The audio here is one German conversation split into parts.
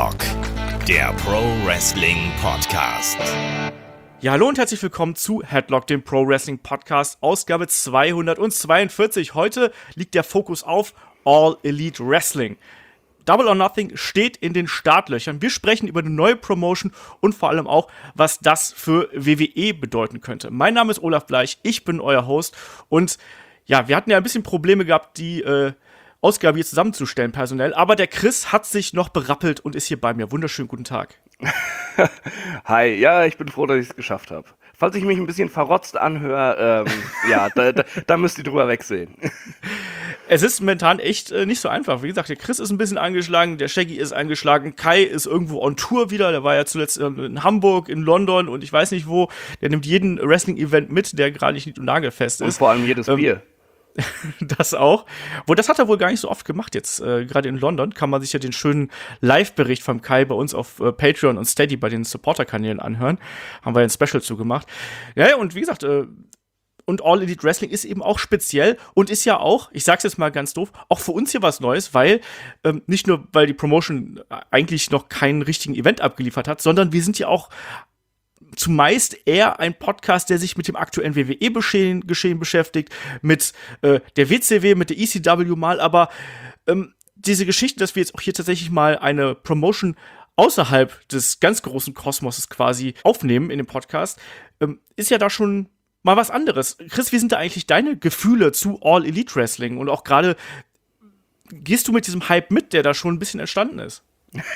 Headlock, der Pro Wrestling Podcast. Ja, hallo und herzlich willkommen zu Headlock, dem Pro Wrestling Podcast, Ausgabe 242. Heute liegt der Fokus auf All Elite Wrestling. Double or Nothing steht in den Startlöchern. Wir sprechen über eine neue Promotion und vor allem auch, was das für WWE bedeuten könnte. Mein Name ist Olaf Bleich, ich bin euer Host und ja, wir hatten ja ein bisschen Probleme gehabt, die Ausgabe hier zusammenzustellen personell, aber der Chris hat sich noch berappelt und ist hier bei mir. Wunderschönen guten Tag. Hi, ja, ich bin froh, dass ich es geschafft habe. Falls ich mich ein bisschen verrotzt anhöre, ja, da müsst ihr drüber wegsehen. Es ist momentan echt nicht so einfach. Wie gesagt, der Chris ist ein bisschen angeschlagen, der Shaggy ist angeschlagen, Kai ist irgendwo on Tour wieder, der war ja zuletzt in Hamburg, in London und ich weiß nicht wo. Der nimmt jeden Wrestling-Event mit, der gerade nicht nied- und nagelfest ist. Und vor allem jedes Bier. Das auch. Das hat er wohl gar nicht so oft gemacht jetzt. Gerade in London kann man sich ja den schönen Live-Bericht vom Kai bei uns auf Patreon und Steady bei den Supporter-Kanälen anhören. Haben wir ein Special zugemacht. Ja, und wie gesagt, und All Elite Wrestling ist eben auch speziell und ist ja auch, ich sag's jetzt mal ganz doof, auch für uns hier was Neues, weil nicht nur, weil die Promotion eigentlich noch keinen richtigen Event abgeliefert hat, sondern wir sind ja auch zumeist eher ein Podcast, der sich mit dem aktuellen WWE-Geschehen beschäftigt, mit der WCW, mit der ECW mal, aber diese Geschichte, dass wir jetzt auch hier tatsächlich mal eine Promotion außerhalb des ganz großen Kosmoses quasi aufnehmen in dem Podcast, ist ja da schon mal was anderes. Chris, wie sind da eigentlich deine Gefühle zu All Elite Wrestling? Und auch gerade, gehst du mit diesem Hype mit, der da schon ein bisschen entstanden ist?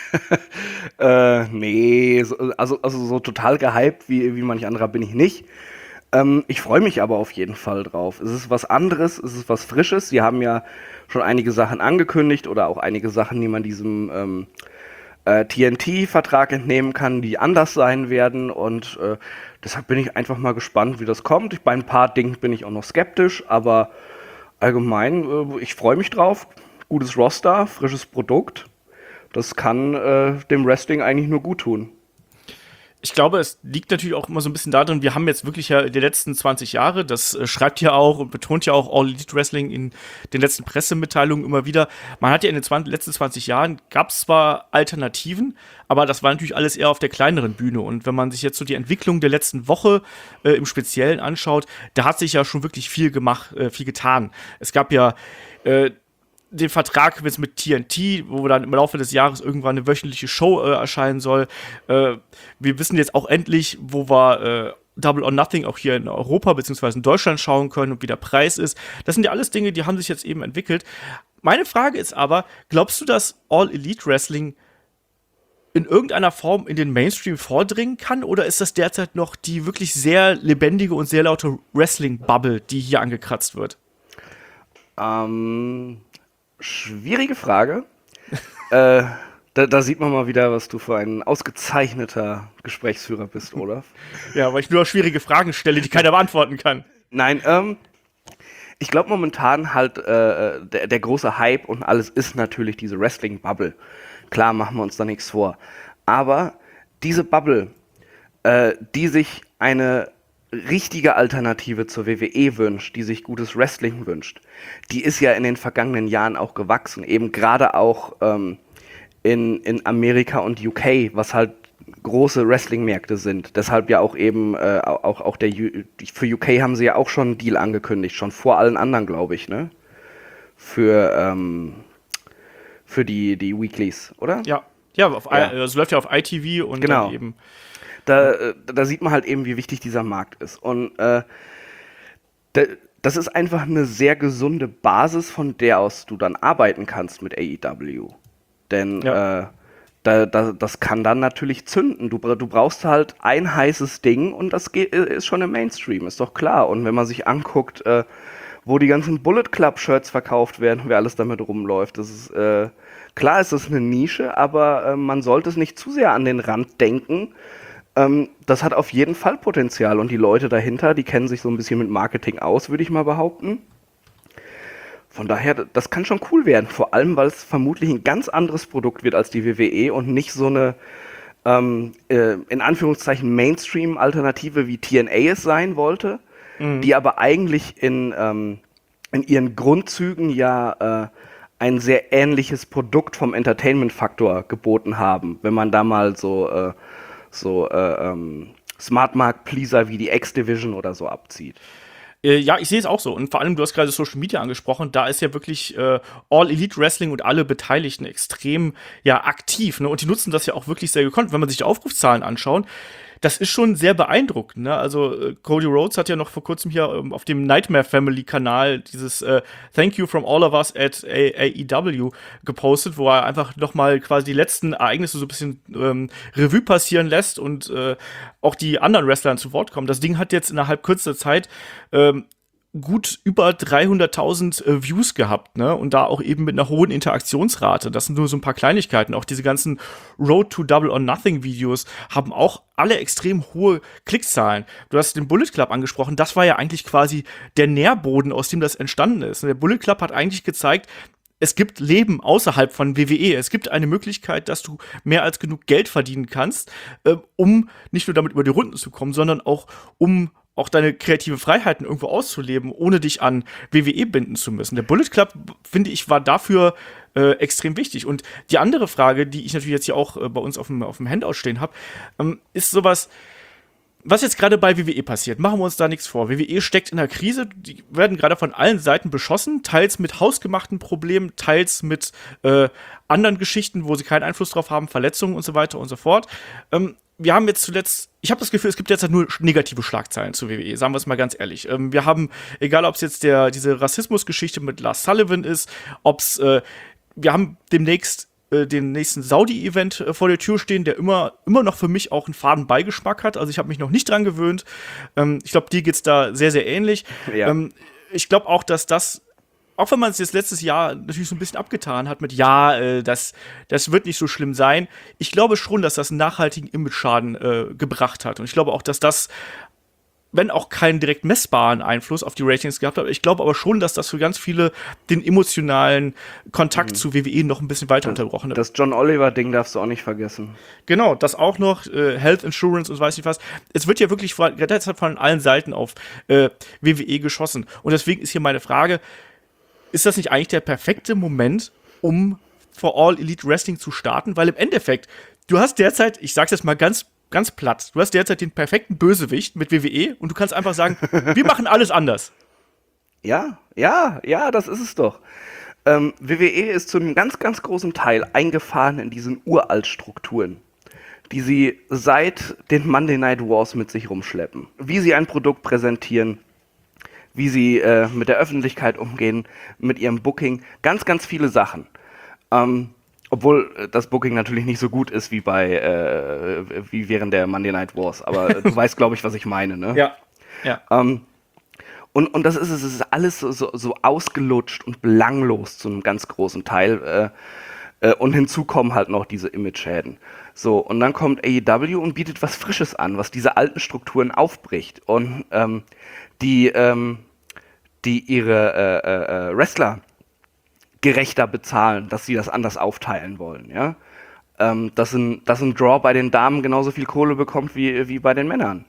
Nee, also so total gehypt wie manch anderer bin ich nicht. Ich freue mich aber auf jeden Fall drauf. Es ist was anderes, es ist was Frisches. Sie haben ja schon einige Sachen angekündigt oder auch einige Sachen, die man diesem TNT-Vertrag entnehmen kann, die anders sein werden und deshalb bin ich einfach mal gespannt, wie das kommt. Bei ein paar Dingen bin ich auch noch skeptisch, aber allgemein, ich freue mich drauf. Gutes Roster, frisches Produkt. Das kann dem Wrestling eigentlich nur gut tun. Ich glaube, es liegt natürlich auch immer so ein bisschen darin, wir haben jetzt wirklich ja die letzten 20 Jahre, das schreibt ja auch und betont ja auch All Elite Wrestling in den letzten Pressemitteilungen immer wieder. Man hat ja in den letzten 20 Jahren, gab es zwar Alternativen, aber das war natürlich alles eher auf der kleineren Bühne. Und wenn man sich jetzt so die Entwicklung der letzten Woche im Speziellen anschaut, da hat sich ja schon wirklich viel gemacht, viel getan. Es gab ja den Vertrag jetzt mit TNT, wo dann im Laufe des Jahres irgendwann eine wöchentliche Show erscheinen soll. Wir wissen jetzt auch endlich, wo wir Double or Nothing auch hier in Europa bzw. in Deutschland schauen können und wie der Preis ist. Das sind ja alles Dinge, die haben sich jetzt eben entwickelt. Meine Frage ist aber, glaubst du, dass All Elite Wrestling in irgendeiner Form in den Mainstream vordringen kann? Oder ist das derzeit noch die wirklich sehr lebendige und sehr laute Wrestling-Bubble, die hier angekratzt wird? Schwierige Frage. Da sieht man mal wieder, was du für ein ausgezeichneter Gesprächsführer bist, Olaf. Ja, weil ich nur schwierige Fragen stelle, die keiner beantworten kann. Nein, ich glaube momentan halt, der große Hype und alles ist natürlich diese Wrestling-Bubble. Klar, machen wir uns da nichts vor. Aber diese Bubble, die sich eine richtige Alternative zur WWE wünscht, die sich gutes Wrestling wünscht, die ist ja in den vergangenen Jahren auch gewachsen, eben gerade auch in Amerika und UK, was halt große Wrestling-Märkte sind. Deshalb ja auch eben, auch für UK haben sie ja auch schon einen Deal angekündigt, schon vor allen anderen, glaube ich, ne? Für die Weeklies, oder? Ja, es läuft ja auf ITV und genau. Dann eben. Da sieht man halt eben, wie wichtig dieser Markt ist. Und das ist einfach eine sehr gesunde Basis, von der aus du dann arbeiten kannst mit AEW. Denn das kann dann natürlich zünden. Du brauchst halt ein heißes Ding und das ist schon im Mainstream, ist doch klar. Und wenn man sich anguckt, wo die ganzen Bullet Club Shirts verkauft werden, wer alles damit rumläuft, das ist klar, ist das eine Nische, aber man sollte es nicht zu sehr an den Rand denken. Das hat auf jeden Fall Potenzial und die Leute dahinter, die kennen sich so ein bisschen mit Marketing aus, würde ich mal behaupten. Von daher, das kann schon cool werden, vor allem, weil es vermutlich ein ganz anderes Produkt wird als die WWE und nicht so eine, in Anführungszeichen, Mainstream-Alternative wie TNA es sein wollte, die aber eigentlich in ihren Grundzügen ja ein sehr ähnliches Produkt vom Entertainment-Faktor geboten haben, wenn man da mal so Smart Mark Pleaser wie die X-Division oder so abzieht. Ja, ich sehe es auch so. Und vor allem, du hast gerade Social Media angesprochen, da ist ja wirklich All Elite Wrestling und alle Beteiligten extrem aktiv. Ne? Und die nutzen das ja auch wirklich sehr gekonnt. Wenn man sich die Aufrufzahlen anschaut, das ist schon sehr beeindruckend. Ne? Also Cody Rhodes hat ja noch vor kurzem hier auf dem Nightmare Family Kanal dieses Thank you from all of us at AEW gepostet, wo er einfach noch mal quasi die letzten Ereignisse so ein bisschen Revue passieren lässt und auch die anderen Wrestlern zu Wort kommen. Das Ding hat jetzt innerhalb kürzester Zeit gut über 300.000 Views gehabt, ne? Und da auch eben mit einer hohen Interaktionsrate. Das sind nur so ein paar Kleinigkeiten. Auch diese ganzen Road to Double or Nothing Videos haben auch alle extrem hohe Klickzahlen. Du hast den Bullet Club angesprochen. Das war ja eigentlich quasi der Nährboden, aus dem das entstanden ist. Der Bullet Club hat eigentlich gezeigt, es gibt Leben außerhalb von WWE. Es gibt eine Möglichkeit, dass du mehr als genug Geld verdienen kannst, um nicht nur damit über die Runden zu kommen, sondern auch um auch deine kreative Freiheiten irgendwo auszuleben, ohne dich an WWE binden zu müssen. Der Bullet Club, finde ich, war dafür extrem wichtig. Und die andere Frage, die ich natürlich jetzt hier auch bei uns auf dem Handout stehen habe, ist sowas, was jetzt gerade bei WWE passiert. Machen wir uns da nichts vor. WWE steckt in der Krise, die werden gerade von allen Seiten beschossen, teils mit hausgemachten Problemen, teils mit anderen Geschichten, wo sie keinen Einfluss drauf haben, Verletzungen und so weiter und so fort. Wir haben jetzt zuletzt, ich habe das Gefühl, es gibt jetzt halt nur negative Schlagzeilen zu WWE, sagen wir es mal ganz ehrlich. Wir haben, egal ob es jetzt diese Rassismusgeschichte mit Lars Sullivan ist, wir haben demnächst den nächsten Saudi-Event vor der Tür stehen, der immer noch für mich auch einen faden Beigeschmack hat. Also ich habe mich noch nicht dran gewöhnt. Ich glaube, dir geht's da sehr, sehr ähnlich. Ja. Ich glaube auch, dass das, auch wenn man es jetzt letztes Jahr natürlich so ein bisschen abgetan hat mit, das wird nicht so schlimm sein. Ich glaube schon, dass das einen nachhaltigen Image-Schaden gebracht hat. Und ich glaube auch, dass das, wenn auch keinen direkt messbaren Einfluss auf die Ratings gehabt hat, ich glaube aber schon, dass das für ganz viele den emotionalen Kontakt zu WWE noch ein bisschen weiter unterbrochen hat. Das John Oliver-Ding darfst du auch nicht vergessen. Genau, das auch noch, Health Insurance und weiß nicht was. Es wird ja wirklich derzeit von allen Seiten auf WWE geschossen. Und deswegen ist hier meine Frage, ist das nicht eigentlich der perfekte Moment, um For All Elite Wrestling zu starten? Weil im Endeffekt, du hast derzeit, ich sag's jetzt mal ganz platt, du hast derzeit den perfekten Bösewicht mit WWE und du kannst einfach sagen, wir machen alles anders. Ja, das ist es doch. WWE ist zu einem ganz, ganz großen Teil eingefahren in diesen Uraltstrukturen, die sie seit den Monday Night Wars mit sich rumschleppen. Wie sie ein Produkt präsentieren, wie sie mit der Öffentlichkeit umgehen, mit ihrem Booking, ganz, ganz viele Sachen. Obwohl das Booking natürlich nicht so gut ist wie wie während der Monday Night Wars, aber du weißt, glaube ich, was ich meine, ne? Ja. Und das ist es, ist alles so ausgelutscht und belanglos zu einem ganz großen Teil. Und hinzu kommen halt noch diese Image-Schäden. So, und dann kommt AEW und bietet was Frisches an, was diese alten Strukturen aufbricht und die ihre Wrestler gerechter bezahlen, dass sie das anders aufteilen wollen, ja. Dass ein Draw bei den Damen genauso viel Kohle bekommt wie bei den Männern.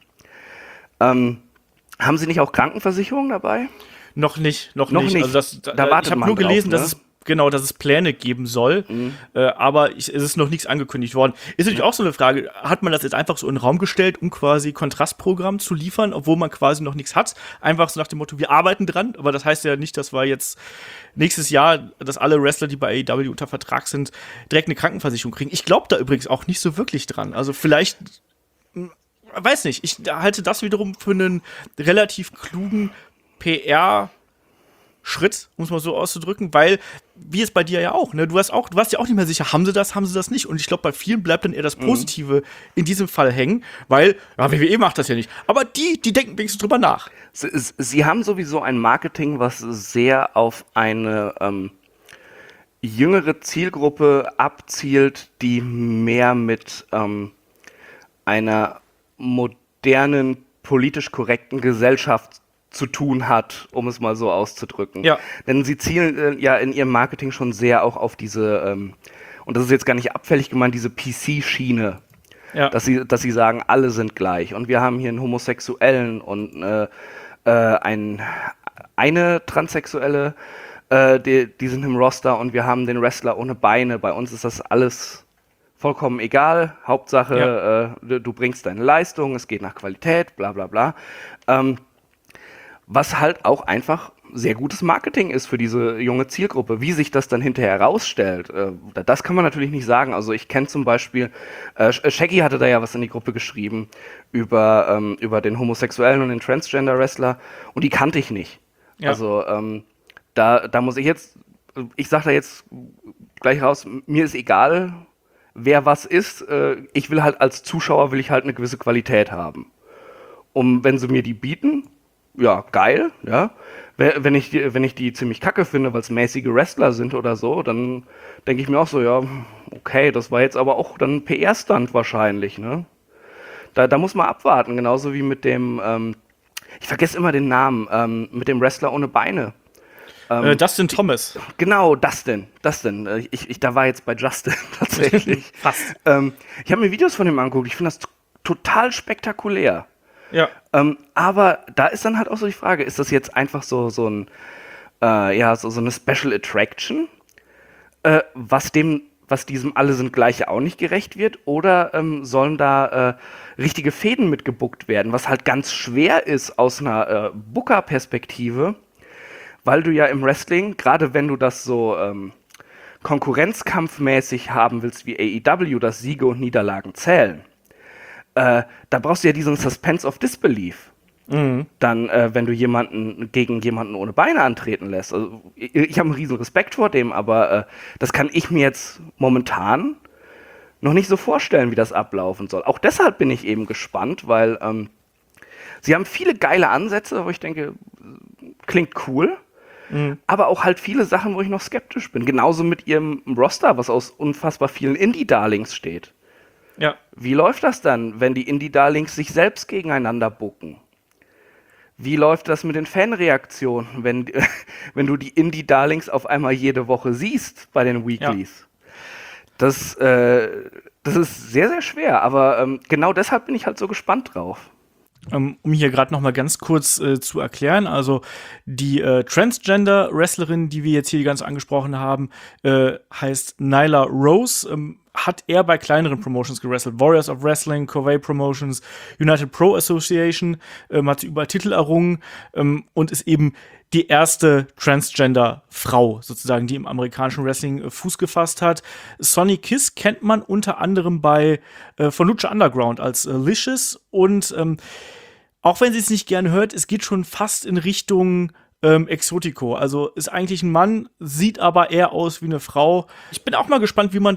Haben Sie nicht auch Krankenversicherung dabei? Noch nicht. Noch nicht. Also ich habe nur gelesen, dass es Pläne geben soll, aber es ist noch nichts angekündigt worden. Ist natürlich auch so eine Frage, hat man das jetzt einfach so in den Raum gestellt, um quasi Kontrastprogramm zu liefern, obwohl man quasi noch nichts hat? Einfach so nach dem Motto, wir arbeiten dran, aber das heißt ja nicht, dass wir jetzt nächstes Jahr, dass alle Wrestler, die bei AEW unter Vertrag sind, direkt eine Krankenversicherung kriegen. Ich glaube da übrigens auch nicht so wirklich dran. Also vielleicht, weiß nicht, ich halte das wiederum für einen relativ klugen PR-Schritt, um es mal so auszudrücken, weil, wie es bei dir ja auch, ne, du warst ja auch nicht mehr sicher, haben sie das nicht? Und ich glaube, bei vielen bleibt dann eher das Positive in diesem Fall hängen, weil, WWE macht das ja nicht. Aber die denken wenigstens drüber nach. Sie haben sowieso ein Marketing, was sehr auf eine jüngere Zielgruppe abzielt, die mehr mit einer modernen, politisch korrekten Gesellschaft zu tun hat, um es mal so auszudrücken. Ja. Denn sie zielen ja in ihrem Marketing schon sehr auch auf diese, und das ist jetzt gar nicht abfällig gemeint, diese PC-Schiene, dass sie sagen, alle sind gleich. Und wir haben hier einen Homosexuellen und eine Transsexuelle die sind im Roster und wir haben den Wrestler ohne Beine. Bei uns ist das alles vollkommen egal. Hauptsache, du bringst deine Leistung, es geht nach Qualität, bla bla bla. Was halt auch einfach sehr gutes Marketing ist für diese junge Zielgruppe. Wie sich das dann hinterher herausstellt, das kann man natürlich nicht sagen. Also ich kenne zum Beispiel, Shaggy hatte da ja was in die Gruppe geschrieben über den homosexuellen und den Transgender-Wrestler und die kannte ich nicht. Ja. Also da muss ich sage da jetzt gleich raus, mir ist egal, wer was ist. Ich will halt als Zuschauer eine gewisse Qualität haben. Wenn sie mir die bieten, ja, geil, ja. Wenn ich die ziemlich kacke finde, weil es mäßige Wrestler sind oder so, dann denke ich mir auch so, ja, okay, das war jetzt aber auch dann ein PR-Stunt wahrscheinlich, ne? Da muss man abwarten, genauso wie mit dem, ich vergesse immer den Namen, mit dem Wrestler ohne Beine. Dustin Thomas. Genau, Dustin. Da war jetzt bei Justin tatsächlich. Fast. Ich habe mir Videos von ihm angeguckt, ich finde das total spektakulär. Ja. Aber da ist dann halt auch so die Frage, ist das jetzt einfach so eine Special Attraction, was diesem Alle sind Gleiche auch nicht gerecht wird, oder sollen da richtige Fäden mitgebuckt werden, was halt ganz schwer ist aus einer Booker-Perspektive, weil du ja im Wrestling, gerade wenn du das so konkurrenzkampfmäßig haben willst wie AEW, dass Siege und Niederlagen zählen, da brauchst du ja diesen Suspense of Disbelief. Mhm. Dann, wenn du gegen jemanden ohne Beine antreten lässt. Also, ich habe einen riesen Respekt vor dem, aber das kann ich mir jetzt momentan noch nicht so vorstellen, wie das ablaufen soll. Auch deshalb bin ich eben gespannt, weil sie haben viele geile Ansätze, wo ich denke, klingt cool, aber auch halt viele Sachen, wo ich noch skeptisch bin. Genauso mit ihrem Roster, was aus unfassbar vielen Indie-Darlings steht. Ja. Wie läuft das dann, wenn die Indie-Darlings sich selbst gegeneinander booken? Wie läuft das mit den Fanreaktionen, wenn du die Indie-Darlings auf einmal jede Woche siehst bei den Weeklies? Ja. Das ist sehr, sehr schwer, aber genau deshalb bin ich halt so gespannt drauf. Um hier gerade noch mal ganz kurz zu erklären, also die Transgender-Wrestlerin, die wir jetzt hier ganz angesprochen haben, heißt Nyla Rose, hat er bei kleineren Promotions gewrestelt. Warriors of Wrestling, Covey Promotions, United Pro Association, hat überall Titel errungen und ist eben die erste Transgender-Frau sozusagen, die im amerikanischen Wrestling Fuß gefasst hat. Sonny Kiss kennt man unter anderem von Lucha Underground als Licious und auch wenn sie es nicht gerne hört, es geht schon fast in Richtung Exotico. Also ist eigentlich ein Mann, sieht aber eher aus wie eine Frau. Ich bin auch mal gespannt, ob man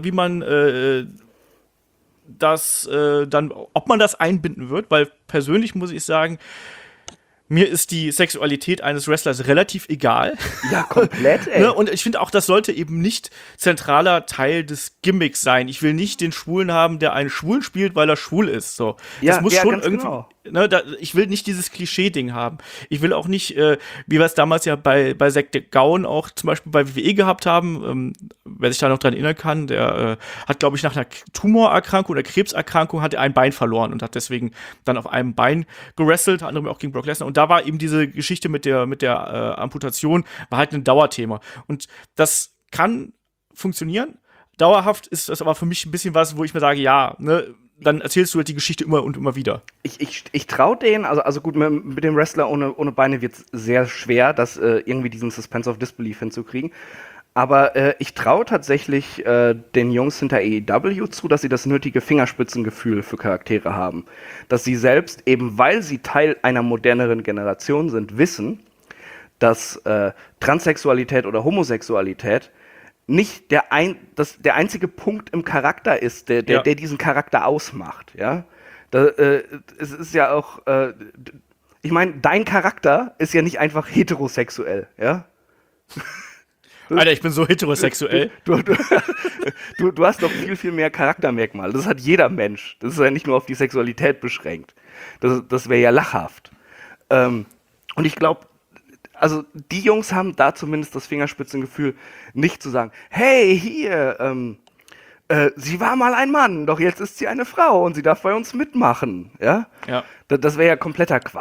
das einbinden wird, weil persönlich muss ich sagen, mir ist die Sexualität eines Wrestlers relativ egal. Ja, komplett, ey. Und ich finde auch, das sollte eben nicht zentraler Teil des Gimmicks sein. Ich will nicht den Schwulen haben, der einen Schwulen spielt, weil er schwul ist. So. Ja, das muss ja, schon ganz irgendwie. Genau. Ich will nicht dieses Klischee-Ding haben. Ich will auch nicht, wie wir es damals ja bei Zack Gowen auch zum Beispiel bei WWE gehabt haben, wer sich da noch dran erinnern kann, der hat, glaube ich, nach einer Tumorerkrankung oder Krebserkrankung hat er ein Bein verloren und hat deswegen dann auf einem Bein gewrestelt, unter anderem auch gegen Brock Lesnar. Und da war eben diese Geschichte mit der Amputation, war halt ein Dauerthema. Und das kann funktionieren. Dauerhaft ist das aber für mich ein bisschen was, wo ich mir sage, ja, ne, dann erzählst du halt die Geschichte immer und immer wieder. Ich traue denen, also gut, mit dem Wrestler ohne Beine wird es sehr schwer, das irgendwie diesen Suspense of Disbelief hinzukriegen. Aber ich traue tatsächlich den Jungs hinter AEW zu, dass sie das nötige Fingerspitzengefühl für Charaktere haben. Dass sie selbst, eben weil sie Teil einer moderneren Generation sind, wissen, dass Transsexualität oder Homosexualität nicht der einzige Punkt im Charakter ist, der diesen Charakter ausmacht. Ja? Es ist ja auch, ich meine, dein Charakter ist ja nicht einfach heterosexuell. Ja? Alter, ich bin so heterosexuell. Du hast doch viel, viel mehr Charaktermerkmale. Das hat jeder Mensch. Das ist ja nicht nur auf die Sexualität beschränkt. Das wäre ja lachhaft. Und ich glaube, also die Jungs haben da zumindest das Fingerspitzengefühl, nicht zu sagen, hey, hier, sie war mal ein Mann, doch jetzt ist sie eine Frau und sie darf bei uns mitmachen. Ja? Ja. Das wäre ja kompletter Quatsch.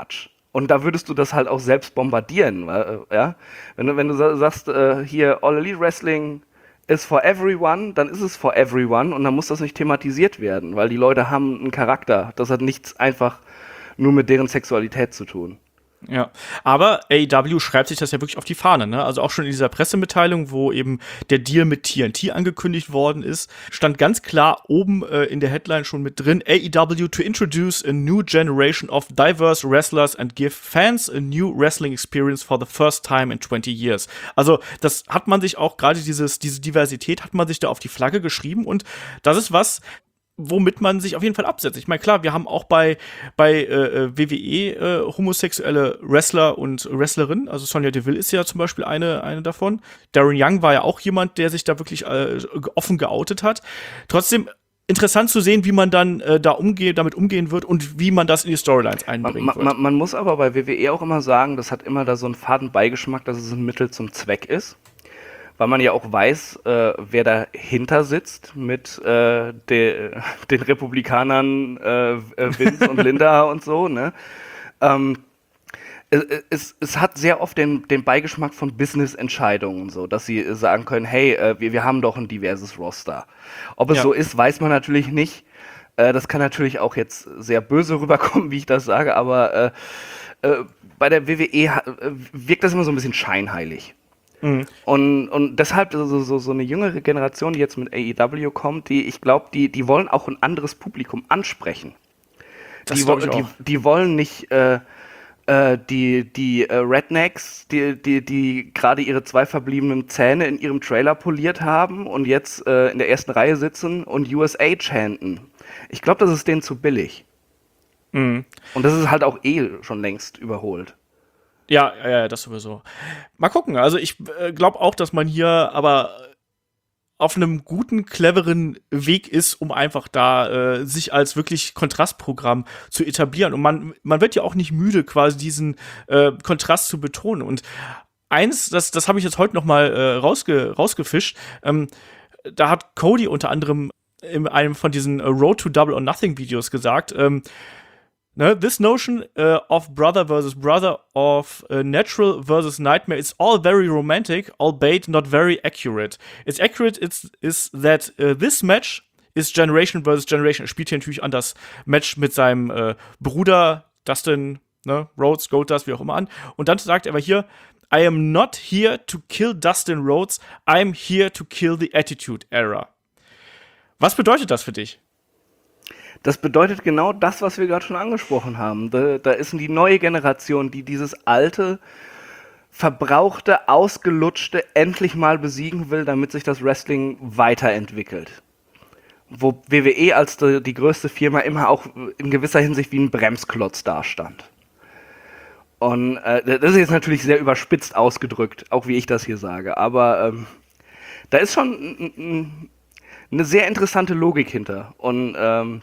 Und da würdest du das halt auch selbst bombardieren, ja? Wenn du sagst, hier All Elite Wrestling ist for everyone, dann ist es for everyone und dann muss das nicht thematisiert werden, weil die Leute haben einen Charakter. Das hat nichts einfach nur mit deren Sexualität zu tun. Ja, aber AEW schreibt sich das ja wirklich auf die Fahne, ne? Also auch schon in dieser Pressemitteilung, wo eben der Deal mit TNT angekündigt worden ist, stand ganz klar oben in der Headline schon mit drin: AEW to introduce a new generation of diverse wrestlers and give fans a new wrestling experience for the first time in 20 years. Also das hat man sich auch, gerade diese Diversität hat man sich da auf die Flagge geschrieben, und das ist was, womit man sich auf jeden Fall absetzt. Ich meine, klar, wir haben auch bei WWE homosexuelle Wrestler und Wrestlerinnen. Also Sonya Deville ist ja zum Beispiel eine davon. Darren Young war ja auch jemand, der sich da wirklich offen geoutet hat. Trotzdem interessant zu sehen, wie man dann damit umgehen wird und wie man das in die Storylines einbringen wird. Man muss aber bei WWE auch immer sagen, das hat immer da so einen faden Beigeschmack, dass es ein Mittel zum Zweck ist. Weil man ja auch weiß, wer dahinter sitzt mit den Republikanern Vince und Linda und so, ne? Es hat sehr oft den Beigeschmack von Business-Entscheidungen, so, dass sie sagen können, hey, wir haben doch ein diverses Roster. Ob es so ist, weiß man natürlich nicht. Das kann natürlich auch jetzt sehr böse rüberkommen, wie ich das sage, aber bei der WWE wirkt das immer so ein bisschen scheinheilig. Mhm. Und deshalb so eine jüngere Generation, die jetzt mit AEW kommt, ich glaube, die wollen auch ein anderes Publikum ansprechen. Die wollen nicht die Rednecks, die gerade ihre 2 verbliebenen Zähne in ihrem Trailer poliert haben und jetzt in der ersten Reihe sitzen und USA chanten. Ich glaube, das ist denen zu billig. Mhm. Und das ist halt auch schon längst überholt. Ja, das sowieso. Mal gucken. Also ich glaube auch, dass man hier aber auf einem guten, cleveren Weg ist, um einfach da sich als wirklich Kontrastprogramm zu etablieren. Und man wird ja auch nicht müde, quasi diesen Kontrast zu betonen. Und eins, das habe ich jetzt heute noch mal rausgefischt, da hat Cody unter anderem in einem von diesen Road to Double or Nothing Videos gesagt, this notion of brother versus brother, of natural versus nightmare, it's all very romantic, albeit not very accurate. It's accurate is that this match is Generation versus Generation. Er spielt hier natürlich an das Match mit seinem Bruder Dustin, Rhodes, Goldust, wie auch immer an. Und dann sagt er aber hier: I am not here to kill Dustin Rhodes, I'm here to kill the Attitude Era. Was bedeutet das für dich? Das bedeutet genau das, was wir gerade schon angesprochen haben. Da ist die neue Generation, die dieses alte, verbrauchte, ausgelutschte endlich mal besiegen will, damit sich das Wrestling weiterentwickelt. Wo WWE als die größte Firma immer auch in gewisser Hinsicht wie ein Bremsklotz dastand. Und das ist jetzt natürlich sehr überspitzt ausgedrückt, auch wie ich das hier sage. Aber da ist schon eine sehr interessante Logik hinter. Und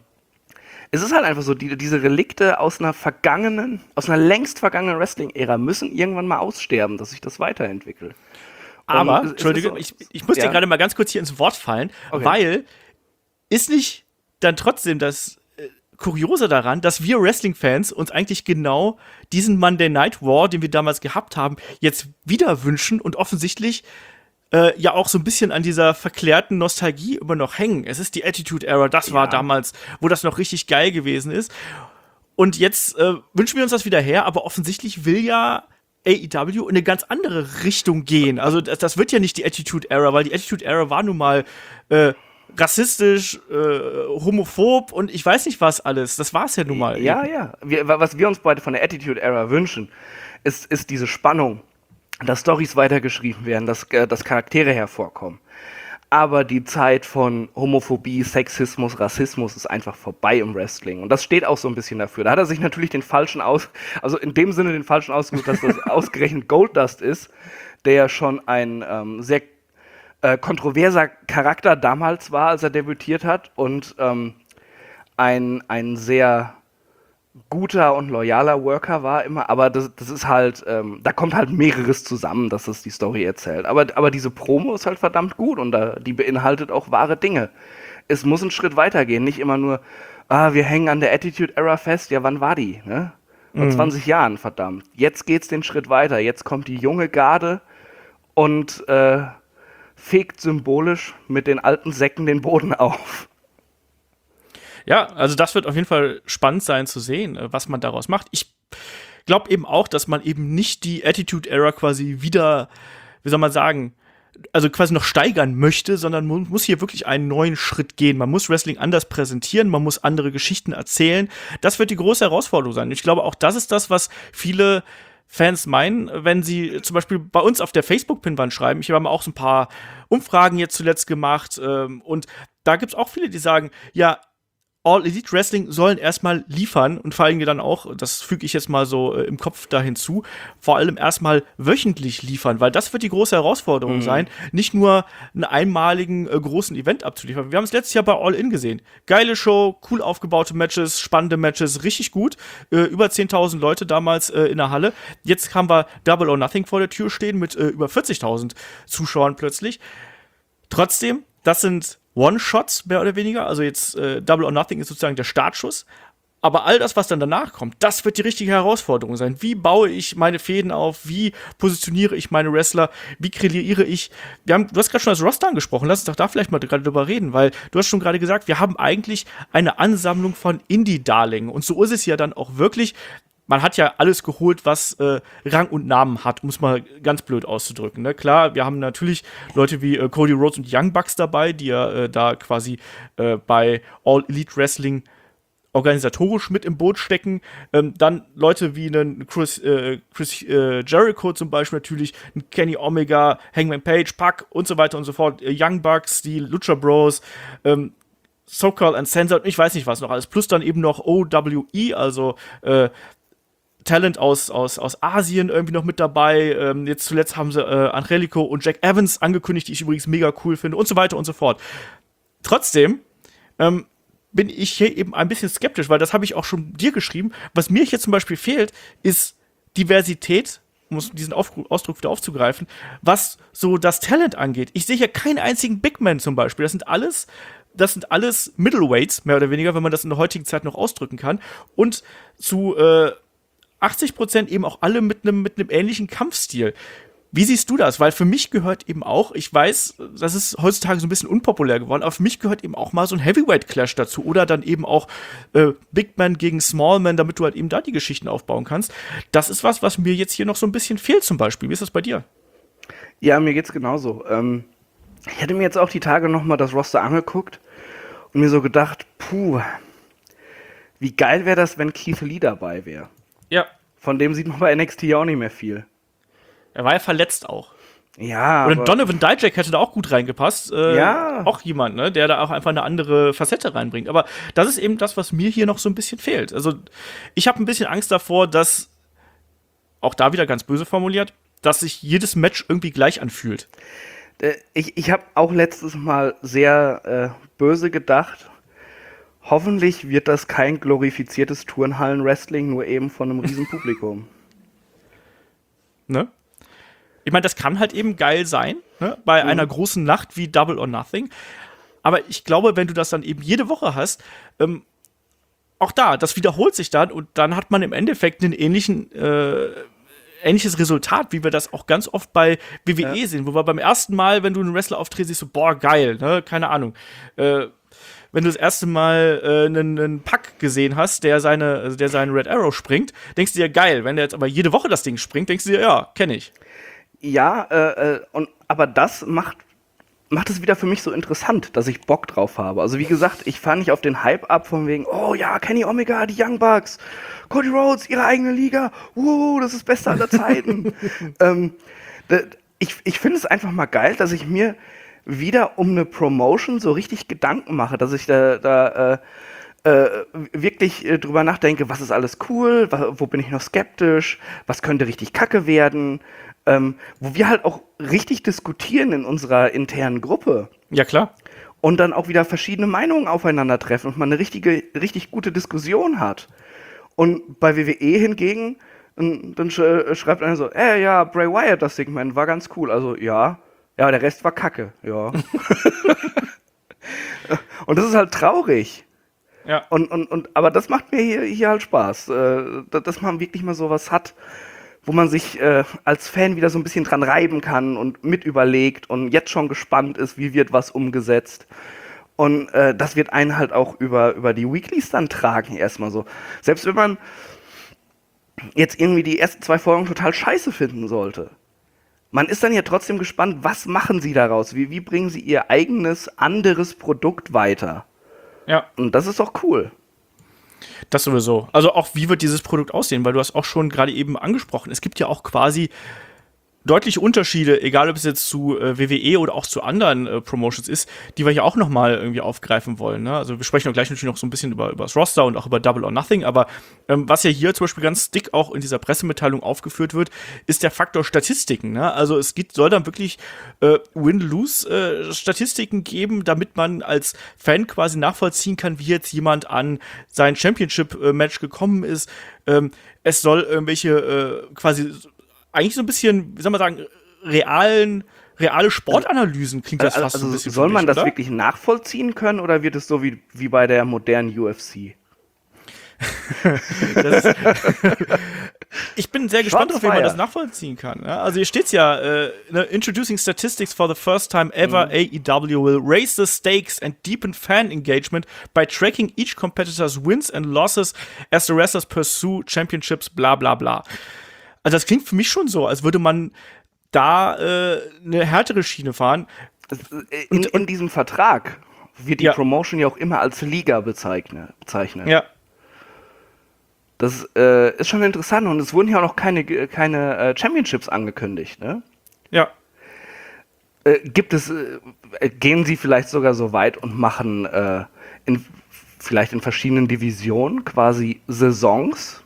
es ist halt einfach so, diese Relikte aus einer längst vergangenen Wrestling-Ära müssen irgendwann mal aussterben, dass sich das weiterentwickelt. Aber, Entschuldige, ich muss dir gerade mal ganz kurz hier ins Wort fallen, weil ist nicht dann trotzdem das Kuriose daran, dass wir Wrestling-Fans uns eigentlich genau diesen Monday Night War, den wir damals gehabt haben, jetzt wieder wünschen und offensichtlich ja auch so ein bisschen an dieser verklärten Nostalgie immer noch hängen. Es ist die Attitude Era, das war damals, wo das noch richtig geil gewesen ist. Und jetzt wünschen wir uns das wieder her, aber offensichtlich will ja AEW in eine ganz andere Richtung gehen. Also das wird ja nicht die Attitude Era, weil die Attitude Era war nun mal rassistisch, homophob und ich weiß nicht was alles. Das war's ja nun mal. Ja. Was wir uns beide von der Attitude Era wünschen, ist diese Spannung, dass Storys weitergeschrieben werden, dass Charaktere hervorkommen. Aber die Zeit von Homophobie, Sexismus, Rassismus ist einfach vorbei im Wrestling. Und das steht auch so ein bisschen dafür. Da hat er sich natürlich den falschen ausgesucht, dass das ausgerechnet Goldust ist, der ja schon ein sehr kontroverser Charakter damals war, als er debütiert hat. Und ein sehr guter und loyaler Worker war immer, aber das ist halt, da kommt halt mehreres zusammen, dass das die Story erzählt. Aber diese Promo ist halt verdammt gut und die beinhaltet auch wahre Dinge. Es muss einen Schritt weitergehen, nicht immer nur, wir hängen an der Attitude Era fest, ja, wann war die, ne? Vor 20 Jahren, verdammt. Jetzt geht's den Schritt weiter. Jetzt kommt die junge Garde und fegt symbolisch mit den alten Säcken den Boden auf. Ja, also das wird auf jeden Fall spannend sein zu sehen, was man daraus macht. Ich glaube eben auch, dass man eben nicht die Attitude Era quasi wieder, wie soll man sagen, also quasi noch steigern möchte, sondern man muss hier wirklich einen neuen Schritt gehen. Man muss Wrestling anders präsentieren, man muss andere Geschichten erzählen. Das wird die große Herausforderung sein. Ich glaube, auch das ist das, was viele Fans meinen, wenn sie zum Beispiel bei uns auf der Facebook-Pinwand schreiben. Ich habe auch so ein paar Umfragen jetzt zuletzt gemacht und da gibt es auch viele, die sagen, ja, All Elite Wrestling sollen erstmal liefern und vor allem dann auch, das füge ich jetzt mal so im Kopf da hinzu, vor allem erstmal wöchentlich liefern, weil das wird die große Herausforderung sein, nicht nur einen einmaligen großen Event abzuliefern. Wir haben es letztes Jahr bei All In gesehen. Geile Show, cool aufgebaute Matches, spannende Matches, richtig gut. Über 10.000 Leute damals in der Halle. Jetzt haben wir Double or Nothing vor der Tür stehen mit über 40.000 Zuschauern plötzlich. Trotzdem, das sind One-Shots, mehr oder weniger. Also jetzt Double or Nothing ist sozusagen der Startschuss. Aber all das, was dann danach kommt, das wird die richtige Herausforderung sein. Wie baue ich meine Fäden auf? Wie positioniere ich meine Wrestler? Wie kreiere ich? Du hast gerade schon das Roster angesprochen. Lass uns doch da vielleicht mal gerade drüber reden, weil du hast schon gerade gesagt, wir haben eigentlich eine Ansammlung von Indie-Darlingen. Und so ist es ja dann auch wirklich. Man hat ja alles geholt, was Rang und Namen hat, um es mal ganz blöd auszudrücken. Ne? Klar, wir haben natürlich Leute wie Cody Rhodes und die Young Bucks dabei, die ja da quasi bei All Elite Wrestling organisatorisch mit im Boot stecken. Dann Leute wie einen Chris Jericho zum Beispiel natürlich, einen Kenny Omega, Hangman Page, Pac und so weiter und so fort. Young Bucks, die Lucha Bros, So-Called Uncensored, ich weiß nicht was noch alles. Plus dann eben noch OWE, also Talent aus Asien irgendwie noch mit dabei. Jetzt zuletzt haben sie Angelico und Jack Evans angekündigt, die ich übrigens mega cool finde und so weiter und so fort. Trotzdem bin ich hier eben ein bisschen skeptisch, weil das habe ich auch schon dir geschrieben. Was mir hier zum Beispiel fehlt, ist Diversität, um diesen Ausdruck wieder aufzugreifen, was so das Talent angeht. Ich sehe hier keinen einzigen Big Man zum Beispiel. Das sind alles Middleweights, mehr oder weniger, wenn man das in der heutigen Zeit noch ausdrücken kann. Und zu 80% eben auch alle mit einem ähnlichen Kampfstil. Wie siehst du das? Weil für mich gehört eben auch, ich weiß, das ist heutzutage so ein bisschen unpopulär geworden, aber für mich gehört eben auch mal so ein Heavyweight-Clash dazu oder dann eben auch Big Man gegen Small Man, damit du halt eben da die Geschichten aufbauen kannst. Das ist was mir jetzt hier noch so ein bisschen fehlt zum Beispiel. Wie ist das bei dir? Ja, mir geht's genauso. Ich hatte mir jetzt auch die Tage nochmal das Roster angeguckt und mir so gedacht, wie geil wäre das, wenn Keith Lee dabei wäre. Ja. Von dem sieht man bei NXT ja auch nicht mehr viel. Er war ja verletzt auch. Ja. Oder Donovan Dijak hätte da auch gut reingepasst. Ja. Auch jemand, ne, der da auch einfach eine andere Facette reinbringt. Aber das ist eben das, was mir hier noch so ein bisschen fehlt. Also ich habe ein bisschen Angst davor, dass, auch da wieder ganz böse formuliert, dass sich jedes Match irgendwie gleich anfühlt. Ich habe auch letztes Mal sehr böse gedacht. Hoffentlich wird das kein glorifiziertes Turnhallen-Wrestling, nur eben von einem riesen Publikum. Ne? Ich meine, das kann halt eben geil sein, ne? Bei einer großen Nacht wie Double or Nothing. Aber ich glaube, wenn du das dann eben jede Woche hast, auch das wiederholt sich dann und dann hat man im Endeffekt einen ähnliches Resultat, wie wir das auch ganz oft bei WWE sehen, wo wir beim ersten Mal, wenn du einen Wrestler auftrittst, siehst du, boah, geil, ne? Keine Ahnung. Wenn du das erste Mal einen Pack gesehen hast, der seinen Red Arrow springt, denkst du dir, geil. Wenn der jetzt aber jede Woche das Ding springt, denkst du dir, ja, kenne ich. Ja, aber das macht es wieder für mich so interessant, dass ich Bock drauf habe. Also wie gesagt, ich fahre nicht auf den Hype ab von wegen, oh ja, Kenny Omega, die Young Bucks, Cody Rhodes, ihre eigene Liga, das ist das Beste aller Zeiten. Ich finde es einfach mal geil, dass ich mir wieder um eine Promotion so richtig Gedanken mache, dass ich da wirklich drüber nachdenke, was ist alles cool, wo bin ich noch skeptisch, was könnte richtig kacke werden, wo wir halt auch richtig diskutieren in unserer internen Gruppe. Ja, klar. Und dann auch wieder verschiedene Meinungen aufeinandertreffen und man eine richtig gute Diskussion hat. Und bei WWE hingegen, dann schreibt einer so, ja, Bray Wyatt, das Segment war ganz cool, also ja, der Rest war kacke, ja. Und das ist halt traurig. Ja. Aber das macht mir hier halt Spaß, dass man wirklich mal sowas hat, wo man sich als Fan wieder so ein bisschen dran reiben kann und mit überlegt und jetzt schon gespannt ist, wie wird was umgesetzt. Und das wird einen halt auch über die Weeklies dann tragen, erstmal so. Selbst wenn man jetzt irgendwie die ersten 2 Folgen total scheiße finden sollte. Man ist dann ja trotzdem gespannt, was machen sie daraus? Wie bringen sie ihr eigenes, anderes Produkt weiter? Ja. Und das ist doch cool. Das sowieso. Also auch, wie wird dieses Produkt aussehen? Weil du hast auch schon gerade eben angesprochen, es gibt ja auch quasi deutliche Unterschiede, egal ob es jetzt zu WWE oder auch zu anderen Promotions ist, die wir hier auch noch mal irgendwie aufgreifen wollen. Ne? Also wir sprechen auch gleich natürlich noch so ein bisschen über das Roster und auch über Double or Nothing, aber was ja hier zum Beispiel ganz dick auch in dieser Pressemitteilung aufgeführt wird, ist der Faktor Statistiken. Ne? Also es soll dann wirklich Win-Lose-Statistiken geben, damit man als Fan quasi nachvollziehen kann, wie jetzt jemand an sein Championship-Match gekommen ist. Es soll irgendwelche quasi eigentlich so ein bisschen, wie soll man sagen, reale Sportanalysen klingt das fast so ein bisschen. Soll man das oder? wirklich nachvollziehen können oder wird es so wie bei der modernen UFC? Ich bin sehr gespannt darauf, wie man das nachvollziehen kann. Ja? Also hier steht's ja, Introducing statistics for the first time ever, AEW will raise the stakes and deepen fan engagement by tracking each competitor's wins and losses as the wrestlers pursue championships, bla bla bla. Also das klingt für mich schon so, als würde man da eine härtere Schiene fahren. In diesem Vertrag wird die Promotion ja auch immer als Liga bezeichnet. Ja. Das ist schon interessant und es wurden ja auch noch keine Championships angekündigt, ne? Ja. Gehen sie vielleicht sogar so weit und machen vielleicht in verschiedenen Divisionen quasi Saisons?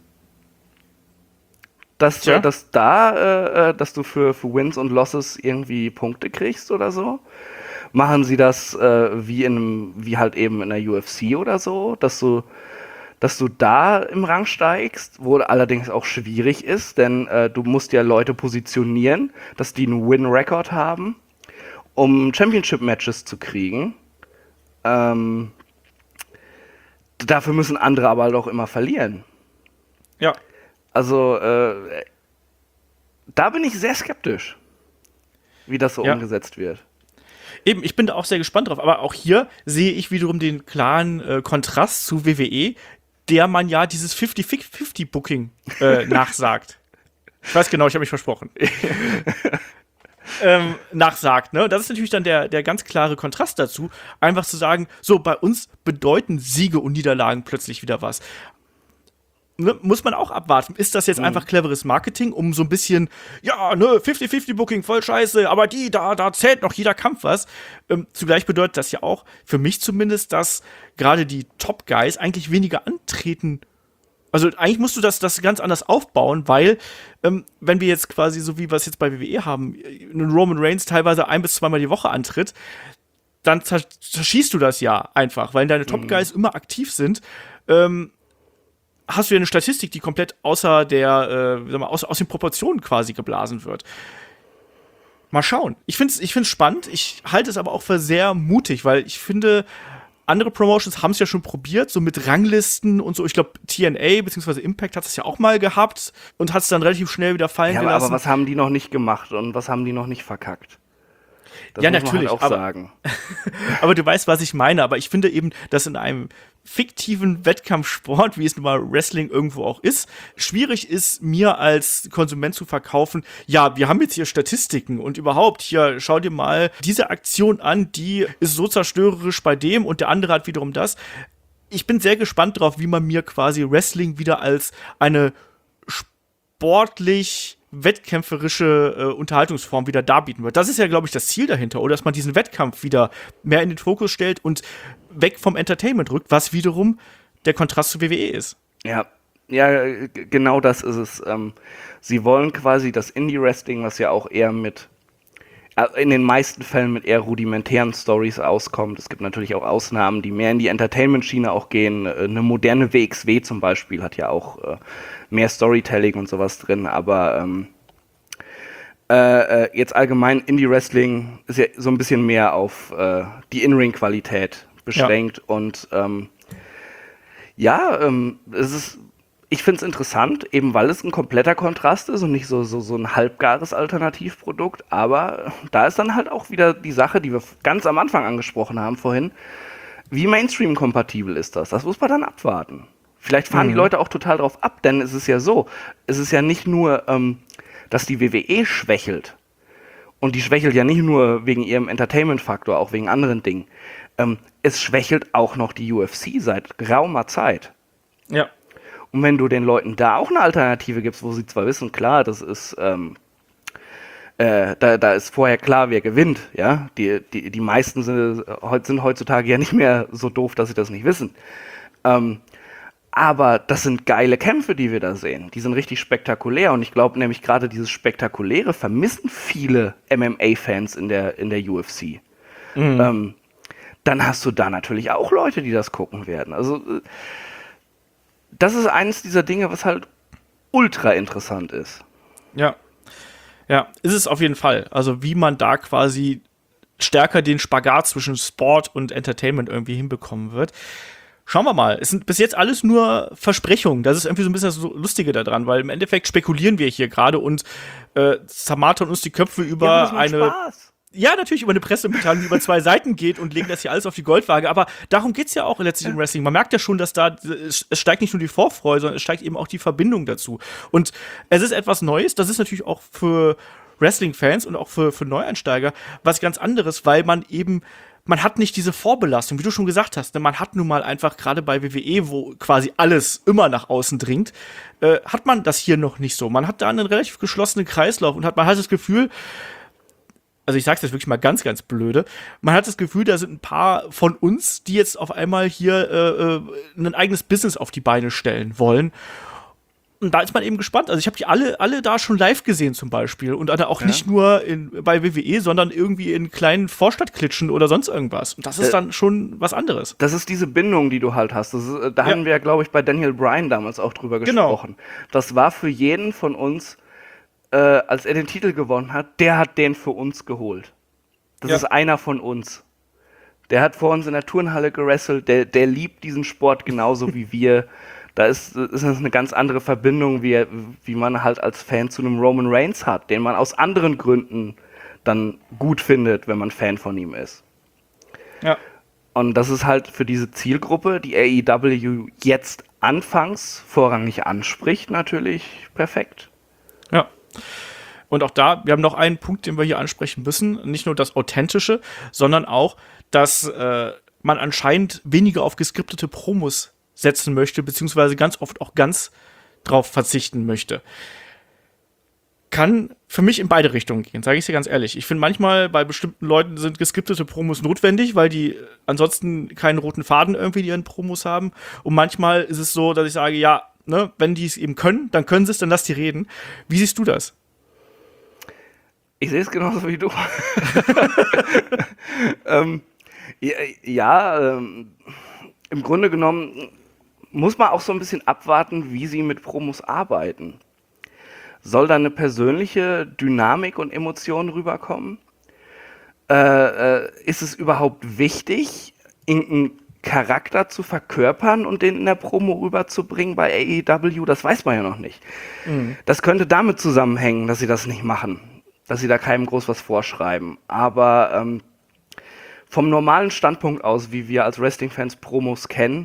Dass du für Wins und Losses irgendwie Punkte kriegst oder so? Machen sie das wie halt eben in der UFC oder so, dass du da im Rang steigst, wo allerdings auch schwierig ist, denn du musst ja Leute positionieren, dass die einen Win-Record haben, um Championship-Matches zu kriegen. Dafür müssen andere aber halt auch immer verlieren. Ja. Also, da bin ich sehr skeptisch, wie das so umgesetzt wird. Eben, ich bin da auch sehr gespannt drauf. Aber auch hier sehe ich wiederum den klaren Kontrast zu WWE, der man ja dieses 50-50-Booking nachsagt. Ich weiß genau, ich habe mich versprochen. Nachsagt, ne? Das ist natürlich dann der ganz klare Kontrast dazu, einfach zu sagen, so, bei uns bedeuten Siege und Niederlagen plötzlich wieder was. Ne, muss man auch abwarten. Ist das jetzt einfach cleveres Marketing, um so ein bisschen, 50-50-Booking, voll scheiße, aber da zählt noch jeder Kampf was. Zugleich bedeutet das ja auch, für mich zumindest, dass gerade die Top-Guys eigentlich weniger antreten. Also eigentlich musst du das ganz anders aufbauen, weil, wenn wir jetzt quasi, so wie wir es jetzt bei WWE haben, einen Roman Reigns teilweise 1- bis 2-mal die Woche antritt, dann zerschießt du das ja einfach, weil deine Top-Guys immer aktiv sind. Hast du ja eine Statistik, die komplett außer aus den Proportionen quasi geblasen wird. Mal schauen. Ich find's spannend. Ich halte es aber auch für sehr mutig, weil ich finde, andere Promotions haben es ja schon probiert, so mit Ranglisten und so. Ich glaube, TNA bzw. Impact hat es ja auch mal gehabt und hat es dann relativ schnell wieder fallen gelassen. Aber was haben die noch nicht gemacht und was haben die noch nicht verkackt? Das ja, muss natürlich, man halt auch sagen. Aber du weißt, was ich meine. Aber ich finde eben, dass in einem fiktiven Wettkampfsport, wie es nun mal Wrestling irgendwo auch ist, schwierig ist, mir als Konsument zu verkaufen, ja, wir haben jetzt hier Statistiken und überhaupt, hier, schau dir mal diese Aktion an, die ist so zerstörerisch bei dem und der andere hat wiederum das. Ich bin sehr gespannt drauf, wie man mir quasi Wrestling wieder als eine sportlich wettkämpferische Unterhaltungsform wieder darbieten wird. Das ist ja, glaube ich, das Ziel dahinter, oder dass man diesen Wettkampf wieder mehr in den Fokus stellt und weg vom Entertainment rückt, was wiederum der Kontrast zu WWE ist. Ja, genau das ist es. Sie wollen quasi das Indie-Wrestling, was ja auch eher in den meisten Fällen mit eher rudimentären Stories auskommt. Es gibt natürlich auch Ausnahmen, die mehr in die Entertainment-Schiene auch gehen. Eine moderne WXW zum Beispiel hat ja auch mehr Storytelling und sowas drin, aber jetzt allgemein Indie-Wrestling ist ja so ein bisschen mehr auf die In-Ring-Qualität beschränkt und Ja, ich finde es interessant, eben weil es ein kompletter Kontrast ist und nicht so ein halbgares Alternativprodukt. Aber da ist dann halt auch wieder die Sache, die wir ganz am Anfang angesprochen haben vorhin. Wie Mainstream-kompatibel ist das? Das muss man dann abwarten. Vielleicht fahren die Leute auch total drauf ab, denn es ist ja so, es ist ja nicht nur, dass die WWE schwächelt. Und die schwächelt ja nicht nur wegen ihrem Entertainment-Faktor, auch wegen anderen Dingen. Es schwächelt auch noch die UFC seit geraumer Zeit. Ja. Und wenn du den Leuten da auch eine Alternative gibst, wo sie zwar wissen, klar, das ist, da ist vorher klar, wer gewinnt, ja. Die meisten sind heutzutage ja nicht mehr so doof, dass sie das nicht wissen. Aber das sind geile Kämpfe, die wir da sehen. Die sind richtig spektakulär. Und ich glaube nämlich gerade dieses Spektakuläre vermissen viele MMA-Fans in der UFC. Dann hast du da natürlich auch Leute, die das gucken werden. Also das ist eines dieser Dinge, was halt ultra interessant ist. Ja. Ja, ist es auf jeden Fall. Also wie man da quasi stärker den Spagat zwischen Sport und Entertainment irgendwie hinbekommen wird. Schauen wir mal. Es sind bis jetzt alles nur Versprechungen. Das ist irgendwie so ein bisschen das Lustige daran, weil im Endeffekt spekulieren wir hier gerade und zermartern uns die Köpfe über Spaß. Ja, natürlich über eine Pressemitteilung, die über 2 Seiten geht und legen das hier alles auf die Goldwaage. Aber darum geht's ja auch letztlich im Wrestling. Man merkt ja schon, dass es steigt nicht nur die Vorfreude, sondern es steigt eben auch die Verbindung dazu. Und es ist etwas Neues. Das ist natürlich auch für Wrestling-Fans und auch für Neueinsteiger was ganz anderes, weil man hat nicht diese Vorbelastung, wie du schon gesagt hast. Ne? Man hat nun mal einfach, gerade bei WWE, wo quasi alles immer nach außen dringt, hat man das hier noch nicht so. Man hat da einen relativ geschlossenen Kreislauf und man hat das Gefühl, also ich sag's jetzt wirklich mal ganz, ganz blöde, man hat das Gefühl, da sind ein paar von uns, die jetzt auf einmal hier ein eigenes Business auf die Beine stellen wollen. Und da ist man eben gespannt. Also ich habe die alle da schon live gesehen zum Beispiel. Und auch nicht nur bei WWE, sondern irgendwie in kleinen Vorstadtklitschen oder sonst irgendwas. Und das ist dann schon was anderes. Das ist diese Bindung, die du halt hast. Da hatten wir, glaube ich, bei Daniel Bryan damals auch drüber gesprochen. Das war für jeden von uns, als er den Titel gewonnen hat, der hat den für uns geholt. Das ist einer von uns. Der hat vor uns in der Turnhalle gewrestelt, der liebt diesen Sport genauso wie wir. Da ist eine ganz andere Verbindung, wie man halt als Fan zu einem Roman Reigns hat, den man aus anderen Gründen dann gut findet, wenn man Fan von ihm ist. Ja. Und das ist halt für diese Zielgruppe, die AEW jetzt anfangs vorrangig anspricht, natürlich perfekt. Ja. Und auch da, wir haben noch einen Punkt, den wir hier ansprechen müssen. Nicht nur das Authentische, sondern auch, dass man anscheinend weniger auf geskriptete Promos setzen möchte, beziehungsweise ganz oft auch ganz drauf verzichten möchte. Kann für mich in beide Richtungen gehen, sage ich dir ganz ehrlich. Ich finde manchmal, bei bestimmten Leuten sind geskriptete Promos notwendig, weil die ansonsten keinen roten Faden irgendwie in ihren Promos haben. Und manchmal ist es so, dass ich sage, ja, ne, wenn die es eben können, dann können sie es, dann lass die reden. Wie siehst du das? Ich sehe es genauso wie du. Im Grunde genommen muss man auch so ein bisschen abwarten, wie sie mit Promos arbeiten. Soll da eine persönliche Dynamik und Emotion rüberkommen? Ist es überhaupt wichtig, irgendeinen Charakter zu verkörpern und den in der Promo rüberzubringen bei AEW? Das weiß man ja noch nicht. Das könnte damit zusammenhängen, dass sie das nicht machen. Dass sie da keinem groß was vorschreiben. Aber vom normalen Standpunkt aus, wie wir als Wrestling-Fans Promos kennen,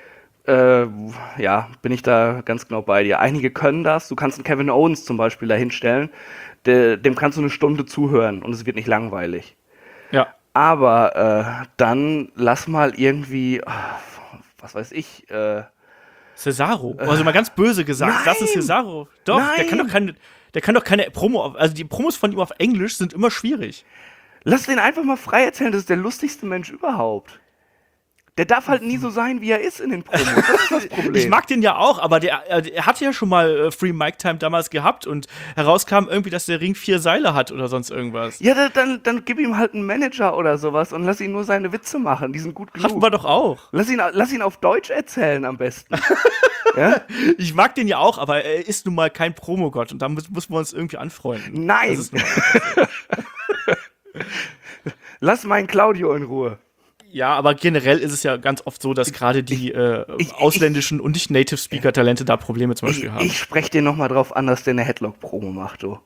bin ich da ganz genau bei dir. Einige können das. Du kannst einen Kevin Owens zum Beispiel da hinstellen. Dem kannst du eine Stunde zuhören und es wird nicht langweilig. Ja. Aber dann lass mal irgendwie, was weiß ich, Cesaro. Also mal ganz böse gesagt, nein, das ist Cesaro. Doch, nein. Der kann doch keine Promo, also die Promos von ihm auf Englisch sind immer schwierig. Lass den einfach mal frei erzählen, das ist der lustigste Mensch überhaupt. Der darf halt nie so sein, wie er ist in den Promos. Das ist das Problem. Ich mag den ja auch, aber er hatte ja schon mal Free Mic Time damals gehabt und herauskam irgendwie, dass der Ring 4 Seile hat oder sonst irgendwas. Ja, dann gib ihm halt einen Manager oder sowas und lass ihn nur seine Witze machen. Die sind gut genug. Hatten wir doch auch. Lass ihn auf Deutsch erzählen am besten. Ja? Ich mag den ja auch, aber er ist nun mal kein Promogott und da müssen wir uns irgendwie anfreunden. Nein! Lass meinen Claudio in Ruhe. Ja, aber generell ist es ja ganz oft so, dass gerade die ausländischen und nicht Native-Speaker-Talente da Probleme zum Beispiel haben. Ich spreche dir nochmal drauf an, dass der eine Headlock-Promo macht, du.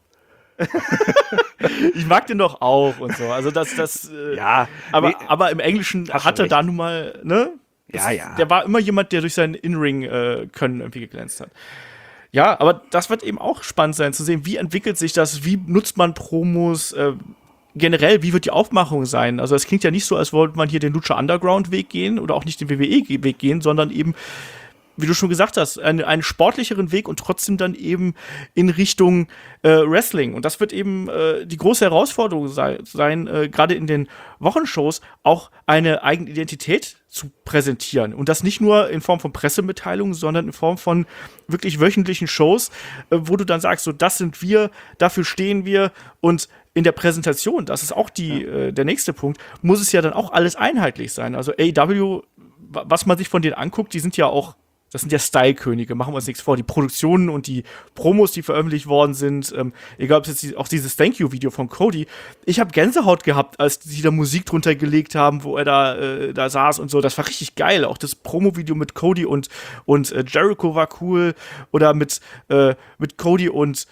Ich mag den doch auch und so. Also Ja, aber im Englischen hat er da nun mal, ne? Ja. Der war immer jemand, der durch sein In-Ring-Können irgendwie geglänzt hat. Ja, aber das wird eben auch spannend sein, zu sehen, wie entwickelt sich das, wie nutzt man Promos, generell, wie wird die Aufmachung sein? Also es klingt ja nicht so, als wollte man hier den Lucha Underground-Weg gehen oder auch nicht den WWE-Weg gehen, sondern eben, wie du schon gesagt hast, einen sportlicheren Weg und trotzdem dann eben in Richtung Wrestling. Und das wird eben die große Herausforderung sein, gerade in den Wochenshows auch eine eigene Identität zu präsentieren. Und das nicht nur in Form von Pressemitteilungen, sondern in Form von wirklich wöchentlichen Shows, wo du dann sagst, so, das sind wir, dafür stehen wir. Und in der Präsentation, das ist auch der nächste Punkt, muss es ja dann auch alles einheitlich sein. Also AEW, was man sich von denen anguckt, das sind ja Style-Könige, machen wir uns nichts vor. Die Produktionen und die Promos, die veröffentlicht worden sind, egal ob es jetzt auch dieses Thank-You-Video von Cody, ich habe Gänsehaut gehabt, als die da Musik drunter gelegt haben, wo er da saß und so. Das war richtig geil. Auch das Promo-Video mit Cody und Jericho war cool. Oder mit Cody und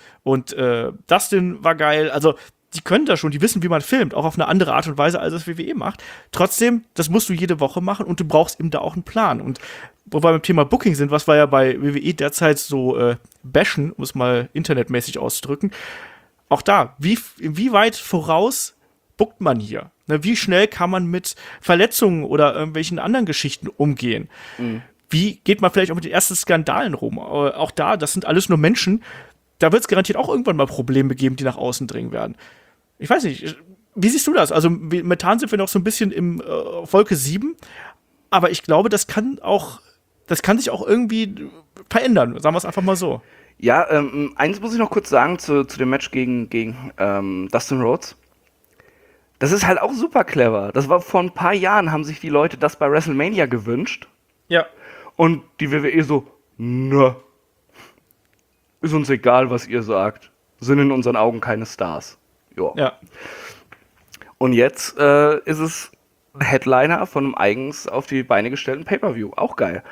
Dustin war geil. Also die können das schon, die wissen, wie man filmt, auch auf eine andere Art und Weise, als es WWE macht. Trotzdem, das musst du jede Woche machen und du brauchst eben da auch einen Plan. Und wo wir beim Thema Booking sind, was wir ja bei WWE derzeit so bashen, um es mal internetmäßig auszudrücken, auch da, inwieweit voraus bookt man hier? Ne, wie schnell kann man mit Verletzungen oder irgendwelchen anderen Geschichten umgehen? Mhm. Wie geht man vielleicht auch mit den ersten Skandalen rum? Auch da, das sind alles nur Menschen, da wird es garantiert auch irgendwann mal Probleme geben, die nach außen dringen werden. Ich weiß nicht, wie siehst du das? Also momentan sind wir noch so ein bisschen im Wolke 7, aber ich glaube, das kann sich auch irgendwie verändern, sagen wir es einfach mal so. Ja, eins muss ich noch kurz sagen zu dem Match gegen Dustin Rhodes. Das ist halt auch super clever. Das war vor ein paar Jahren, haben sich die Leute das bei WrestleMania gewünscht. Ja. Und die WWE so, ne, ist uns egal, was ihr sagt. Sind in unseren Augen keine Stars. Jo. Ja. Und jetzt ist es ein Headliner von einem eigens auf die Beine gestellten Pay-Per-View. Auch geil.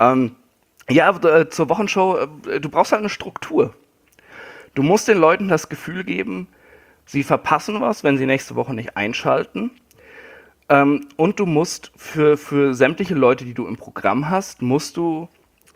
Zur Wochenshow, du brauchst halt eine Struktur. Du musst den Leuten das Gefühl geben, sie verpassen was, wenn sie nächste Woche nicht einschalten. Und du musst für sämtliche Leute, die du im Programm hast, musst du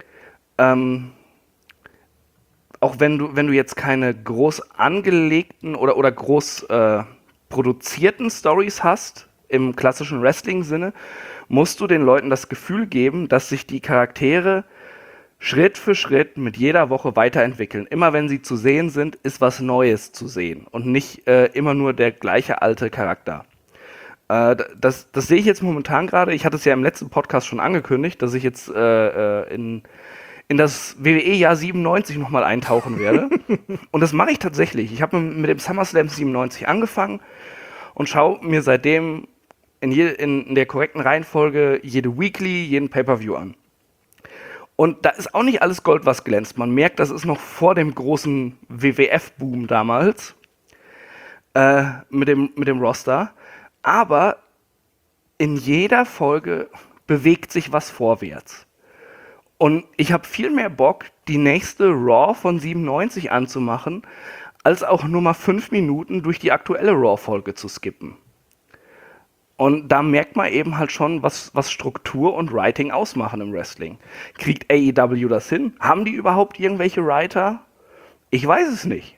auch wenn du jetzt keine groß angelegten oder groß produzierten Stories hast, im klassischen Wrestling-Sinne, musst du den Leuten das Gefühl geben, dass sich die Charaktere Schritt für Schritt mit jeder Woche weiterentwickeln. Immer wenn sie zu sehen sind, ist was Neues zu sehen und nicht immer nur der gleiche alte Charakter. Das sehe ich jetzt momentan gerade. Ich hatte es ja im letzten Podcast schon angekündigt, dass ich jetzt in das WWE-Jahr 97 nochmal eintauchen werde. Und das mache ich tatsächlich. Ich habe mit dem SummerSlam 97 angefangen und schaue mir seitdem in der korrekten Reihenfolge jede Weekly, jeden Pay-Per-View an. Und da ist auch nicht alles Gold, was glänzt. Man merkt, das ist noch vor dem großen WWF-Boom damals mit dem Roster. Aber in jeder Folge bewegt sich was vorwärts. Und ich habe viel mehr Bock, die nächste Raw von 97 anzumachen, als auch nur mal 5 Minuten durch die aktuelle Raw-Folge zu skippen. Und da merkt man eben halt schon, was Struktur und Writing ausmachen im Wrestling. Kriegt AEW das hin? Haben die überhaupt irgendwelche Writer? Ich weiß es nicht.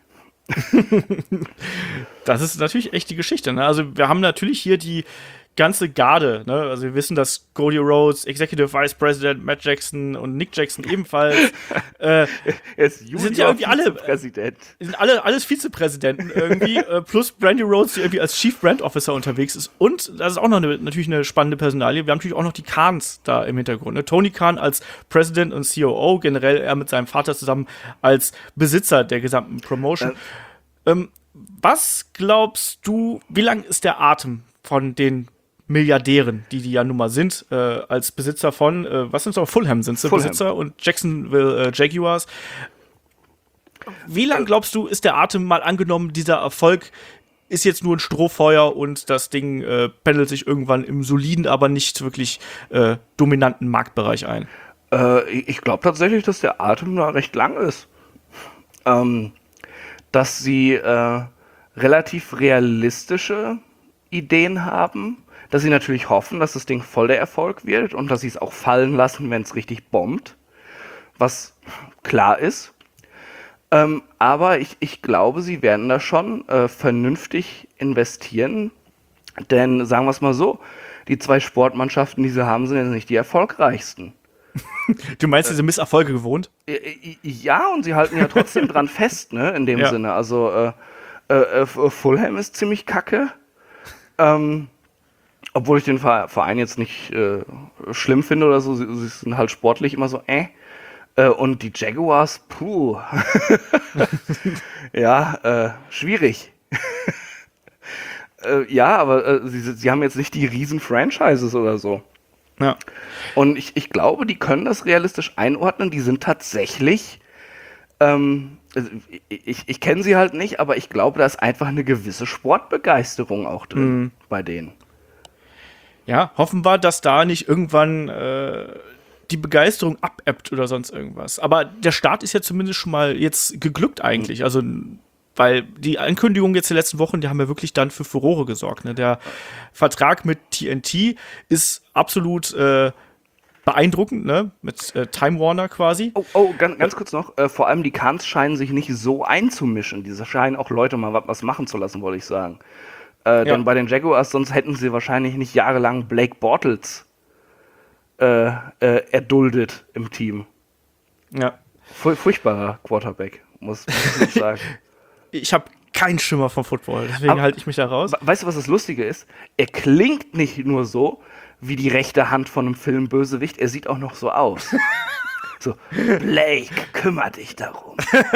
Das ist natürlich echt die Geschichte, ne? Also wir haben natürlich hier die ganze Garde, ne? Also wir wissen, dass Cody Rhodes, Executive Vice President, Matt Jackson und Nick Jackson ebenfalls sind ja irgendwie alle alles Vizepräsidenten irgendwie, plus Brandy Rhodes, die irgendwie als Chief Brand Officer unterwegs ist. Und das ist auch noch natürlich eine spannende Personalie. Wir haben natürlich auch noch die Khans da im Hintergrund. Ne? Tony Khan als President und COO, generell er mit seinem Vater zusammen als Besitzer der gesamten Promotion. Was glaubst du, wie lang ist der Atem von den Milliardären, die ja nun mal sind, als Besitzer von, was sind es auch, Fulham sind sie Besitzer und Jacksonville Jaguars. Wie lang glaubst du, ist der Atem, mal angenommen, dieser Erfolg ist jetzt nur ein Strohfeuer und das Ding pendelt sich irgendwann im soliden, aber nicht wirklich dominanten Marktbereich ein? Ich glaube tatsächlich, dass der Atem da recht lang ist. Dass sie relativ realistische Ideen haben, dass sie natürlich hoffen, dass das Ding voll der Erfolg wird und dass sie es auch fallen lassen, wenn es richtig bombt, was klar ist. Aber ich glaube, sie werden da schon vernünftig investieren, denn sagen wir es mal so, die 2 Sportmannschaften, die sie haben, sind jetzt nicht die erfolgreichsten. Du meinst, diese Misserfolge gewohnt? Ja, und sie halten ja trotzdem dran fest, ne, in dem Sinne. Also Fulham ist ziemlich kacke, obwohl ich den Verein jetzt nicht schlimm finde oder so. Sie sind halt sportlich immer so, und die Jaguars, puh. Ja, schwierig. Ja, aber sie haben jetzt nicht die riesen Franchises oder so. Ja. Und ich glaube, die können das realistisch einordnen. Die sind tatsächlich, ich kenne sie halt nicht, aber ich glaube, da ist einfach eine gewisse Sportbegeisterung auch drin bei denen. Ja, hoffen wir, dass da nicht irgendwann die Begeisterung abebbt oder sonst irgendwas. Aber der Start ist ja zumindest schon mal jetzt geglückt eigentlich. Also, weil die Ankündigungen jetzt der letzten Wochen, die haben ja wirklich dann für Furore gesorgt. Ne? Der Vertrag mit TNT ist absolut beeindruckend, ne? Mit Time Warner quasi. Ganz kurz noch. Vor allem die Khans scheinen sich nicht so einzumischen. Diese scheinen auch Leute mal was machen zu lassen, wollte ich sagen. Denn bei den Jaguars, sonst hätten sie wahrscheinlich nicht jahrelang Blake Bortles erduldet im Team. Ja. Furchtbarer Quarterback, muss ich sagen. Ich habe keinen Schimmer vom Football, deswegen halte ich mich da raus. Weißt du, was das Lustige ist? Er klingt nicht nur so wie die rechte Hand von einem Filmbösewicht, er sieht auch noch so aus. So, Blake, kümmere dich darum.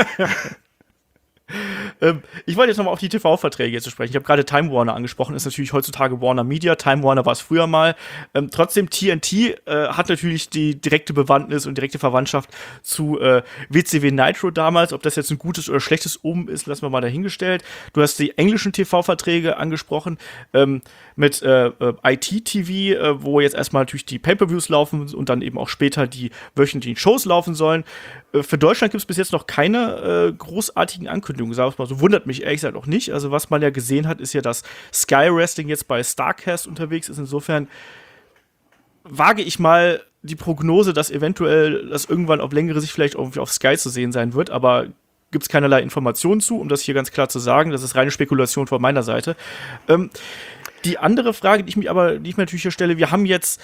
Ich wollte jetzt nochmal auf die TV-Verträge zu sprechen. Ich habe gerade Time Warner angesprochen, ist natürlich heutzutage Warner Media. Time Warner war es früher mal. Trotzdem, TNT hat natürlich die direkte Bewandtnis und direkte Verwandtschaft zu WCW Nitro damals. Ob das jetzt ein gutes oder schlechtes Omen ist, lassen wir mal dahingestellt. Du hast die englischen TV-Verträge angesprochen mit ITTV, wo jetzt erstmal natürlich die Pay-Per-Views laufen und dann eben auch später die wöchentlichen Shows laufen sollen. Für Deutschland gibt es bis jetzt noch keine großartigen Ankündigungen, sag ich mal so. Wundert mich ehrlich gesagt auch nicht. Also was man ja gesehen hat, ist ja, dass Sky Wrestling jetzt bei Starcast unterwegs ist. Insofern wage ich mal die Prognose, dass eventuell das irgendwann auf längere Sicht vielleicht irgendwie auf Sky zu sehen sein wird, aber gibt es keinerlei Informationen zu, um das hier ganz klar zu sagen. Das ist reine Spekulation von meiner Seite. Die andere Frage, die ich mir natürlich hier stelle, wir haben jetzt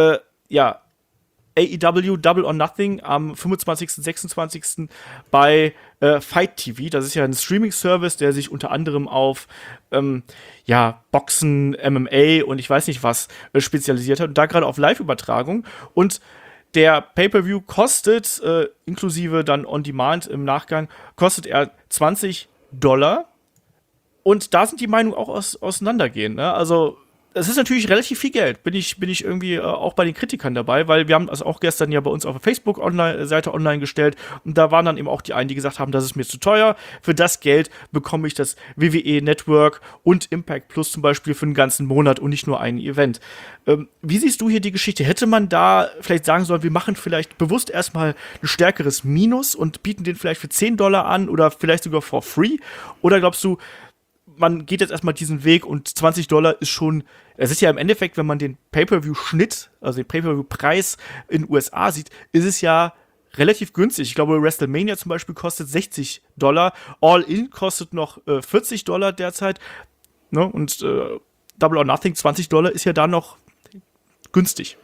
AEW Double or Nothing am 25. 26. bei Fight TV. Das ist ja ein Streaming-Service, der sich unter anderem auf Boxen, MMA und ich weiß nicht was spezialisiert hat und da gerade auf Live-Übertragung. Und der Pay-Per-View kostet, inklusive dann On-Demand im Nachgang, kostet er $20. Und da sind die Meinungen auch auseinandergehen. Ne? Also es ist natürlich relativ viel Geld, bin ich irgendwie auch bei den Kritikern dabei, weil wir haben das auch gestern ja bei uns auf der Facebook-Seite online gestellt und da waren dann eben auch die einen, die gesagt haben, das ist mir zu teuer, für das Geld bekomme ich das WWE Network und Impact Plus zum Beispiel für einen ganzen Monat und nicht nur ein Event. Wie siehst du hier die Geschichte? Hätte man da vielleicht sagen sollen, wir machen vielleicht bewusst erstmal ein stärkeres Minus und bieten den vielleicht für $10 an oder vielleicht sogar for free? Oder glaubst du, man geht jetzt erstmal diesen Weg und $20 ist schon, es ist ja im Endeffekt, wenn man den Pay-Per-View-Schnitt, also den Pay-Per-View-Preis in den USA sieht, ist es ja relativ günstig. Ich glaube, WrestleMania zum Beispiel kostet $60. All-In kostet noch $40 derzeit. Ne? Und Double or Nothing, $20 ist ja da noch günstig.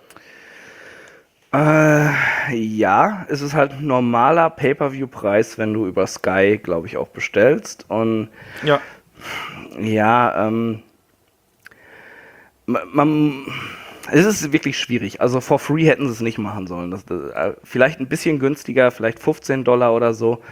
Ja, es ist halt ein normaler Pay-Per-View-Preis, wenn du über Sky, glaube ich, auch bestellst. Und es ist wirklich schwierig. Also for free hätten sie es nicht machen sollen. Das, vielleicht ein bisschen günstiger, vielleicht $15 oder so.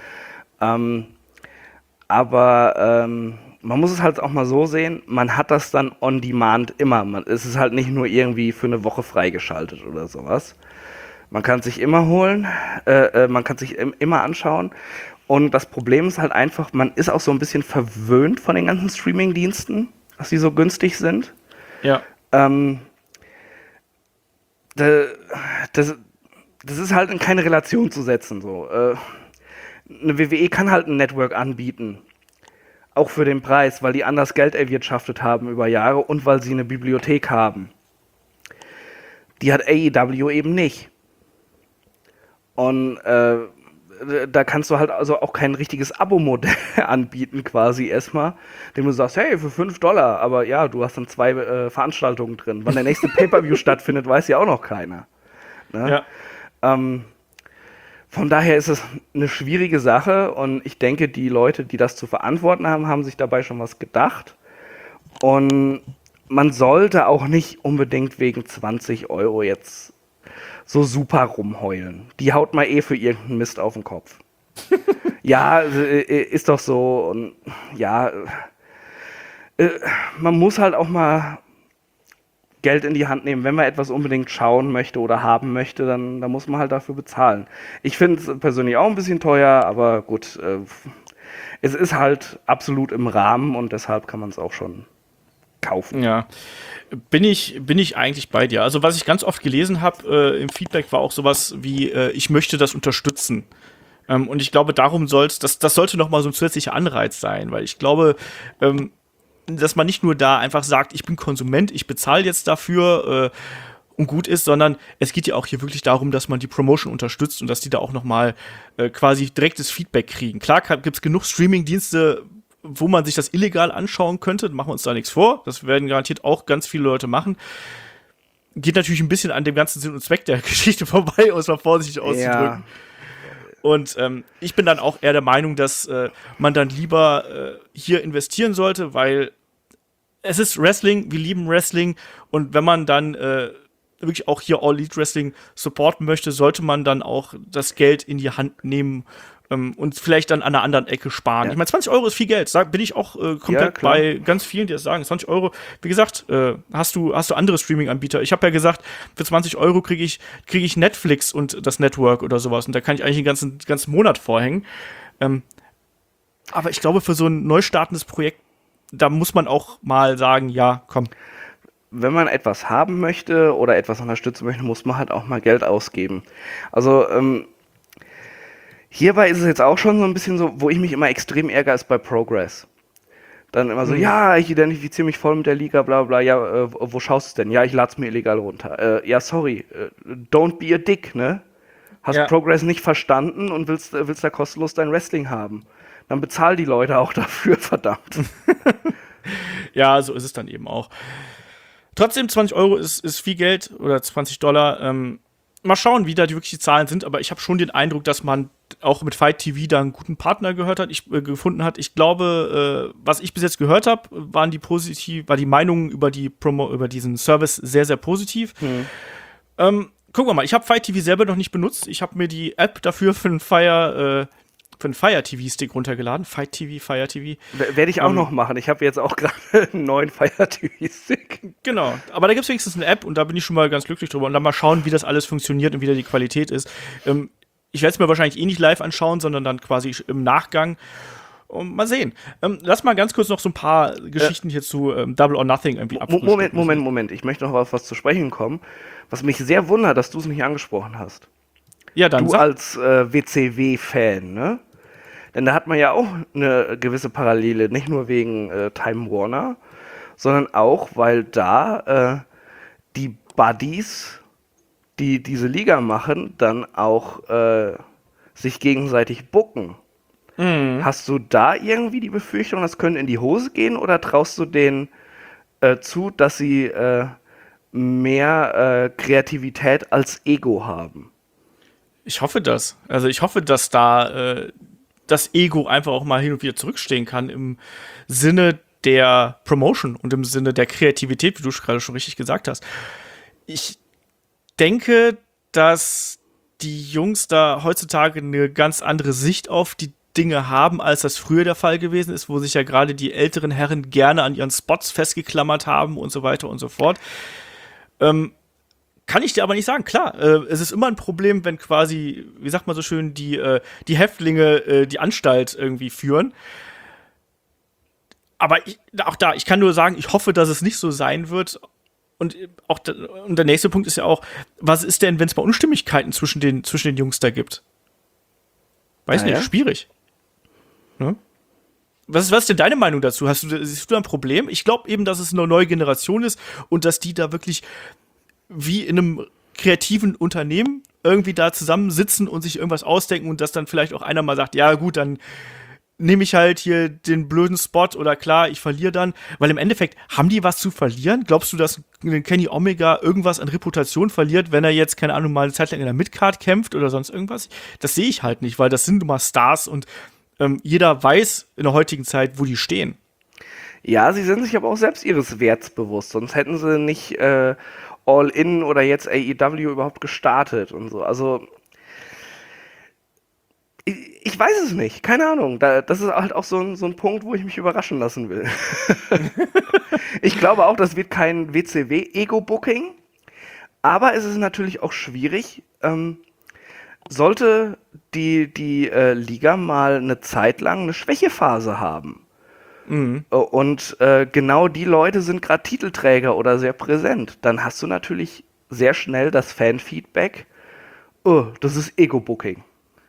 Aber man muss es halt auch mal so sehen, man hat das dann on demand immer. Es ist halt nicht nur irgendwie für eine Woche freigeschaltet oder sowas. Man kann es sich immer holen, man kann es sich immer anschauen. Und das Problem ist halt einfach, man ist auch so ein bisschen verwöhnt von den ganzen Streaming-Diensten, dass die so günstig sind. Ja. Das ist halt in keine Relation zu setzen. So. Eine WWE kann halt ein Network anbieten, auch für den Preis, weil die anders Geld erwirtschaftet haben über Jahre und weil sie eine Bibliothek haben. Die hat AEW eben nicht. Und da kannst du halt also auch kein richtiges Abo-Modell anbieten quasi erstmal, dem du sagst, hey, für $5, aber ja, du hast dann 2 Veranstaltungen drin. Wann der nächste Pay-Per-View stattfindet, weiß ja auch noch keiner. Ne? Ja. Von daher ist es eine schwierige Sache und ich denke, die Leute, die das zu verantworten haben, haben sich dabei schon was gedacht. Und man sollte auch nicht unbedingt wegen 20 Euro jetzt so super rumheulen. Die haut mal für irgendeinen Mist auf den Kopf. Ja, ist doch so. Und ja, man muss halt auch mal Geld in die Hand nehmen. Wenn man etwas unbedingt schauen möchte oder haben möchte, dann muss man halt dafür bezahlen. Ich finde es persönlich auch ein bisschen teuer, aber gut, es ist halt absolut im Rahmen und deshalb kann man es auch schon kaufen. Ja, bin ich eigentlich bei dir. Also was ich ganz oft gelesen habe im Feedback war auch sowas wie, ich möchte das unterstützen. Und ich glaube, darum das sollte noch mal so ein zusätzlicher Anreiz sein, weil ich glaube, dass man nicht nur da einfach sagt, ich bin Konsument, ich bezahle jetzt dafür und gut ist, sondern es geht ja auch hier wirklich darum, dass man die Promotion unterstützt und dass die da auch noch mal quasi direktes Feedback kriegen. Klar gibt es genug Streaming-Dienste, wo man sich das illegal anschauen könnte, machen wir uns da nichts vor. Das werden garantiert auch ganz viele Leute machen. Geht natürlich ein bisschen an dem ganzen Sinn und Zweck der Geschichte vorbei, um es mal vorsichtig auszudrücken. Ja. Und ich bin dann auch eher der Meinung, dass man dann lieber hier investieren sollte, weil es ist Wrestling, wir lieben Wrestling und wenn man dann wirklich auch hier All Elite Wrestling supporten möchte, sollte man dann auch das Geld in die Hand nehmen und vielleicht dann an einer anderen Ecke sparen. Ja. Ich meine, 20 Euro ist viel Geld, bin ich auch komplett bei ganz vielen, die das sagen. 20 Euro, wie gesagt, hast du andere Streaming-Anbieter. Ich habe ja gesagt, für 20 Euro krieg ich Netflix und das Network oder sowas und da kann ich eigentlich den ganzen Monat vorhängen. Aber ich glaube, für so ein neu startendes Projekt, da muss man auch mal sagen, ja, komm. Wenn man etwas haben möchte oder etwas unterstützen möchte, muss man halt auch mal Geld ausgeben. Also, hierbei ist es jetzt auch schon so ein bisschen so, wo ich mich immer extrem ärgere, ist bei Progress. Dann immer so, ja, ich identifiziere mich voll mit der Liga, bla bla, ja, wo schaust du es denn? Ja, ich lade es mir illegal runter. Ja, sorry, don't be a dick, ne? Hast Progress nicht verstanden und willst da kostenlos dein Wrestling haben. Dann bezahl die Leute auch dafür, verdammt. Ja, so ist es dann eben auch. Trotzdem, 20 Euro ist viel Geld oder $20. Mal schauen, wie da wirklich die Zahlen sind, aber ich habe schon den Eindruck, dass man auch mit Fight TV da einen guten Partner gefunden hat. Ich glaube, was ich bis jetzt gehört habe, war die Meinung über diesen Service sehr, sehr positiv. Gucken wir mal, ich habe Fight TV selber noch nicht benutzt. Ich habe mir die App dafür für einen Fire TV-Stick runtergeladen. Fight TV, Fire TV. Werde ich auch noch machen. Ich habe jetzt auch gerade einen neuen Fire TV-Stick. Genau, aber da gibt es wenigstens eine App und da bin ich schon mal ganz glücklich drüber. Und dann mal schauen, wie das alles funktioniert und wie da die Qualität ist. Ich werde es mir wahrscheinlich nicht live anschauen, sondern dann quasi im Nachgang. Und mal sehen. Lass mal ganz kurz noch so ein paar Geschichten hier zu Double or Nothing irgendwie abfrühstücken. Moment. Ich möchte noch auf was zu sprechen kommen, was mich sehr wundert, dass du es nicht angesprochen hast. Ja, dann du als WCW-Fan, ne? Denn da hat man ja auch eine gewisse Parallele, nicht nur wegen Time Warner, sondern auch, weil da die Buddies, die diese Liga machen, dann auch sich gegenseitig booken. Hast du da irgendwie die Befürchtung, das könnte in die Hose gehen oder traust du denen zu, dass sie mehr Kreativität als Ego haben? Ich hoffe das. Also ich hoffe, dass da das Ego einfach auch mal hin und wieder zurückstehen kann im Sinne der Promotion und im Sinne der Kreativität, wie du gerade schon richtig gesagt hast. Ich denke, dass die Jungs da heutzutage eine ganz andere Sicht auf die Dinge haben, als das früher der Fall gewesen ist, wo sich ja gerade die älteren Herren gerne an ihren Spots festgeklammert haben und so weiter und so fort. Kann ich dir aber nicht sagen. Klar, es ist immer ein Problem, wenn quasi, wie sagt man so schön, die Häftlinge die Anstalt irgendwie führen. Aber ich kann nur sagen, ich hoffe, dass es nicht so sein wird. Und und der nächste Punkt ist ja auch, was ist denn, wenn es mal Unstimmigkeiten zwischen den Jungs da gibt? Weiß nicht, schwierig. Ne? Was ist denn deine Meinung dazu? Siehst du da ein Problem? Ich glaube eben, dass es eine neue Generation ist und dass die da wirklich wie in einem kreativen Unternehmen irgendwie da zusammensitzen und sich irgendwas ausdenken und dass dann vielleicht auch einer mal sagt, ja gut, dann nehme ich halt hier den blöden Spot oder klar, ich verliere dann. Weil im Endeffekt, haben die was zu verlieren? Glaubst du, dass Kenny Omega irgendwas an Reputation verliert, wenn er jetzt, keine Ahnung, mal eine Zeit lang in der Midcard kämpft oder sonst irgendwas? Das sehe ich halt nicht, weil das sind nun mal Stars und jeder weiß in der heutigen Zeit, wo die stehen. Ja, sie sind sich aber auch selbst ihres Werts bewusst, sonst hätten sie nicht All In oder jetzt AEW überhaupt gestartet und so. Also ich weiß es nicht, keine Ahnung. Das ist halt auch so ein Punkt, wo ich mich überraschen lassen will. Ich glaube auch, das wird kein WCW-Ego-Booking, aber es ist natürlich auch schwierig. Sollte die Liga mal eine Zeit lang eine Schwächephase haben. Und genau die Leute sind gerade Titelträger oder sehr präsent, dann hast du natürlich sehr schnell das Fanfeedback, oh, das ist Ego-Booking.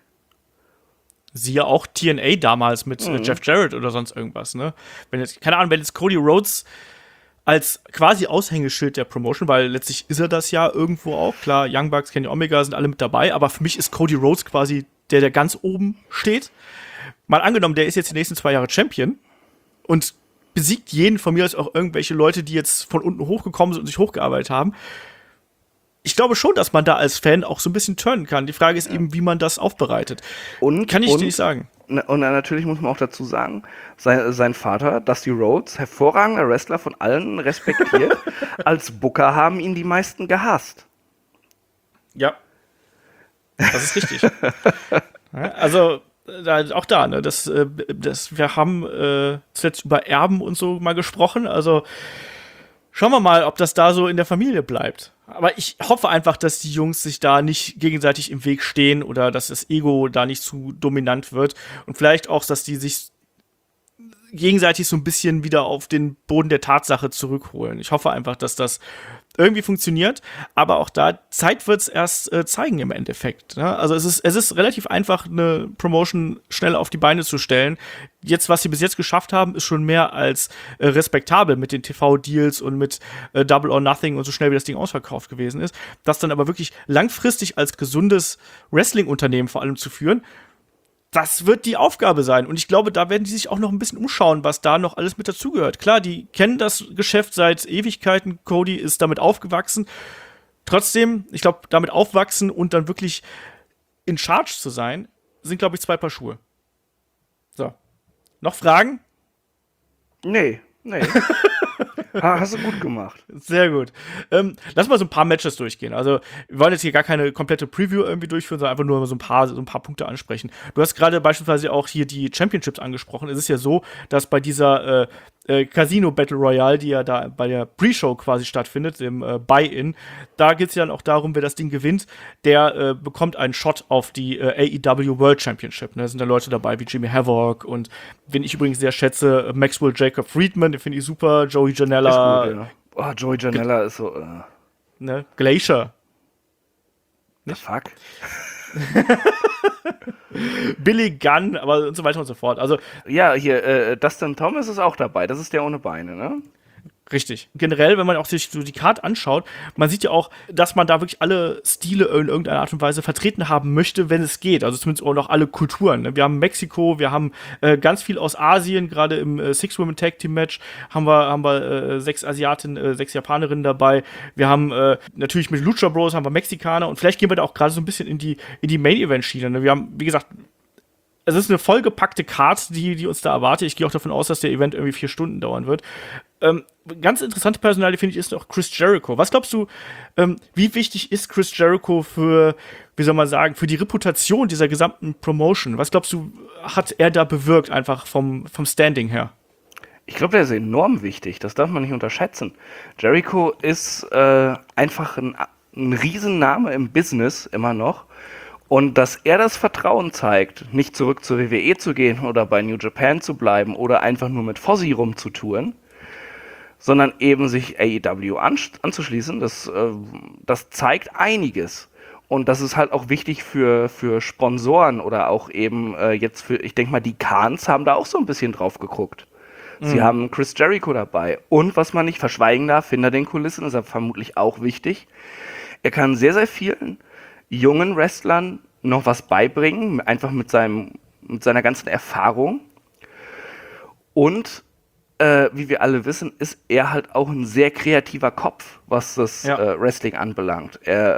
Siehe auch TNA damals mit Jeff Jarrett oder sonst irgendwas, ne? Wenn jetzt Cody Rhodes als quasi Aushängeschild der Promotion, weil letztlich ist er das ja irgendwo auch, klar, Young Bucks, Kenny Omega sind alle mit dabei, aber für mich ist Cody Rhodes quasi der ganz oben steht. Mal angenommen, der ist jetzt die nächsten 2 Jahre Champion und besiegt jeden, von mir aus auch irgendwelche Leute, die jetzt von unten hochgekommen sind und sich hochgearbeitet haben. Ich glaube schon, dass man da als Fan auch so ein bisschen turnen kann. Die Frage ist eben, wie man das aufbereitet. Kann ich dir nicht sagen. Und natürlich muss man auch dazu sagen, sein Vater, Dusty Rhodes, hervorragender Wrestler, von allen respektiert. Als Booker haben ihn die meisten gehasst. Ja. Das ist richtig. Also, auch da, ne, wir haben zuletzt über Erben und so mal gesprochen. Also, schauen wir mal, ob das da so in der Familie bleibt. Aber ich hoffe einfach, dass die Jungs sich da nicht gegenseitig im Weg stehen oder dass das Ego da nicht zu dominant wird. Und vielleicht auch, dass die sich gegenseitig so ein bisschen wieder auf den Boden der Tatsache zurückholen. Ich hoffe einfach, dass das irgendwie funktioniert, aber auch da, Zeit wird's erst zeigen im Endeffekt. Ne? Also es ist relativ einfach, eine Promotion schnell auf die Beine zu stellen. Jetzt, was sie bis jetzt geschafft haben, ist schon mehr als respektabel mit den TV-Deals und mit Double or Nothing und so schnell, wie das Ding ausverkauft gewesen ist. Das dann aber wirklich langfristig als gesundes Wrestling-Unternehmen vor allem zu führen, das wird die Aufgabe sein. Und ich glaube, da werden die sich auch noch ein bisschen umschauen, was da noch alles mit dazugehört. Klar, die kennen das Geschäft seit Ewigkeiten. Cody ist damit aufgewachsen. Trotzdem, ich glaube, damit aufwachsen und dann wirklich in Charge zu sein, sind, glaube ich, 2 Paar Schuhe. So. Noch Fragen? Nee. Hast du gut gemacht. Sehr gut. Lass mal so ein paar Matches durchgehen. Also, wir wollen jetzt hier gar keine komplette Preview irgendwie durchführen, sondern einfach nur so ein paar Punkte ansprechen. Du hast gerade beispielsweise auch hier die Championships angesprochen. Es ist ja so, dass bei dieser Casino Battle Royale, die ja da bei der Pre-Show quasi stattfindet, dem Buy-In, da geht es ja dann auch darum, wer das Ding gewinnt, der bekommt einen Shot auf die AEW World Championship. Ne? Da sind da Leute dabei wie Jimmy Havoc und, wen ich übrigens sehr schätze, Maxwell Jacob Friedman, den finde ich super, Joey Janela. Ist gut, ja. Oh, Joey Janela ist so. Ne? Glacier. Nicht? Fuck. Billy Gunn, aber und so weiter und so fort. Also, ja, hier, Dustin Thomas ist auch dabei. Das ist der ohne Beine, ne? Richtig. Generell, wenn man auch sich so die Karte anschaut, man sieht ja auch, dass man da wirklich alle Stile in irgendeiner Art und Weise vertreten haben möchte, wenn es geht. Also zumindest auch noch alle Kulturen. Ne? Wir haben Mexiko, wir haben ganz viel aus Asien, gerade im Six-Women-Tag-Team-Match haben wir 6 Asiatinnen, 6 Japanerinnen dabei. Wir haben natürlich mit Lucha Bros haben wir Mexikaner und vielleicht gehen wir da auch gerade so ein bisschen in die Main-Event-Schiene. Ne? Wir haben, wie gesagt, es ist eine vollgepackte Card, die uns da erwartet. Ich gehe auch davon aus, dass der Event irgendwie 4 Stunden dauern wird. Ganz interessante Personalie, finde ich, ist auch Chris Jericho. Was glaubst du, wie wichtig ist Chris Jericho für, wie soll man sagen, für die Reputation dieser gesamten Promotion? Was glaubst du, hat er da bewirkt, einfach vom Standing her? Ich glaube, der ist enorm wichtig. Das darf man nicht unterschätzen. Jericho ist einfach ein ein Riesenname im Business immer noch. Und dass er das Vertrauen zeigt, nicht zurück zur WWE zu gehen oder bei New Japan zu bleiben oder einfach nur mit Fozzy rumzutouren, sondern eben sich AEW anzuschließen, das zeigt einiges. Und das ist halt auch wichtig für Sponsoren oder auch eben jetzt für, ich denke mal, die Khans haben da auch so ein bisschen drauf geguckt. Sie haben Chris Jericho dabei. Und was man nicht verschweigen darf, hinter den Kulissen, ist er vermutlich auch wichtig. Er kann sehr, sehr vielen jungen Wrestlern noch was beibringen, einfach mit seiner ganzen Erfahrung. Und wie wir alle wissen, ist er halt auch ein sehr kreativer Kopf, was das Wrestling anbelangt.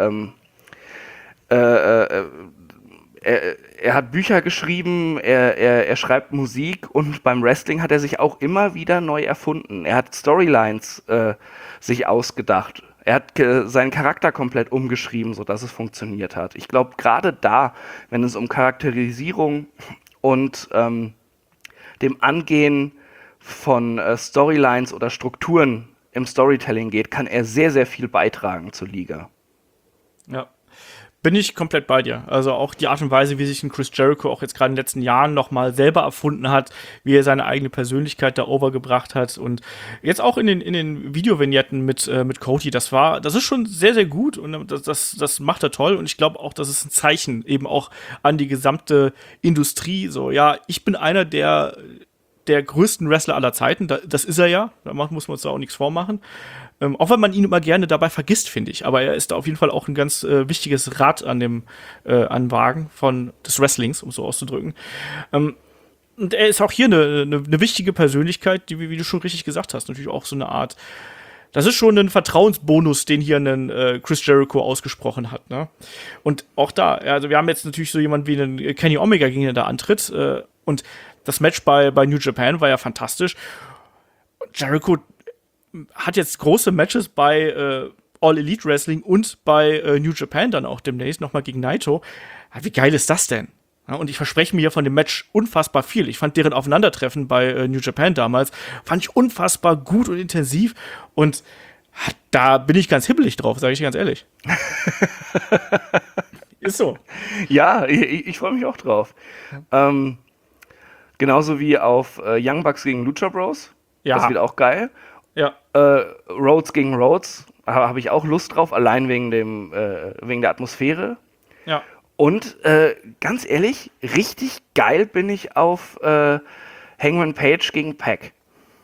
Er hat Bücher geschrieben, er schreibt Musik und beim Wrestling hat er sich auch immer wieder neu erfunden. Er hat Storylines sich ausgedacht. Er hat seinen Charakter komplett umgeschrieben, sodass es funktioniert hat. Ich glaube, gerade da, wenn es um Charakterisierung und dem Angehen von Storylines oder Strukturen im Storytelling geht, kann er sehr, sehr viel beitragen zur Liga. Ja. Bin ich komplett bei dir. Also auch die Art und Weise, wie sich ein Chris Jericho auch jetzt gerade in den letzten Jahren nochmal selber erfunden hat, wie er seine eigene Persönlichkeit da overgebracht hat und jetzt auch in den Videovignetten mit Cody, das ist schon sehr, sehr gut und das macht er toll und ich glaube auch, das ist ein Zeichen eben auch an die gesamte Industrie, so, ja, ich bin einer der größten Wrestler aller Zeiten, das ist er ja, da muss man uns da auch nichts vormachen. Auch wenn man ihn immer gerne dabei vergisst, finde ich. Aber er ist da auf jeden Fall auch ein ganz wichtiges Rad an Wagen des Wrestlings, um es so auszudrücken. Und er ist auch hier eine wichtige Persönlichkeit, die, wie du schon richtig gesagt hast, natürlich auch so eine Art. Das ist schon ein Vertrauensbonus, den hier ein Chris Jericho ausgesprochen hat. Ne? Und auch da, also wir haben jetzt natürlich so jemanden wie einen Kenny Omega, gegen den da antritt. Und das Match bei New Japan war ja fantastisch. Jericho hat jetzt große Matches bei All Elite Wrestling und bei New Japan dann auch demnächst nochmal gegen Naito. Wie geil ist das denn? Ja, und ich verspreche mir hier von dem Match unfassbar viel. Ich fand deren Aufeinandertreffen bei New Japan damals, fand ich unfassbar gut und intensiv. Und da bin ich ganz hibbelig drauf, sage ich ganz ehrlich. Ist so. Ja, ich freue mich auch drauf. Genauso wie auf Young Bucks gegen Lucha Bros. Ja. Das wird auch geil. Ja. Rhodes gegen Rhodes habe ich auch Lust drauf, allein wegen der Atmosphäre. Ja. Und ganz ehrlich, richtig geil bin ich auf Hangman Page gegen Pac.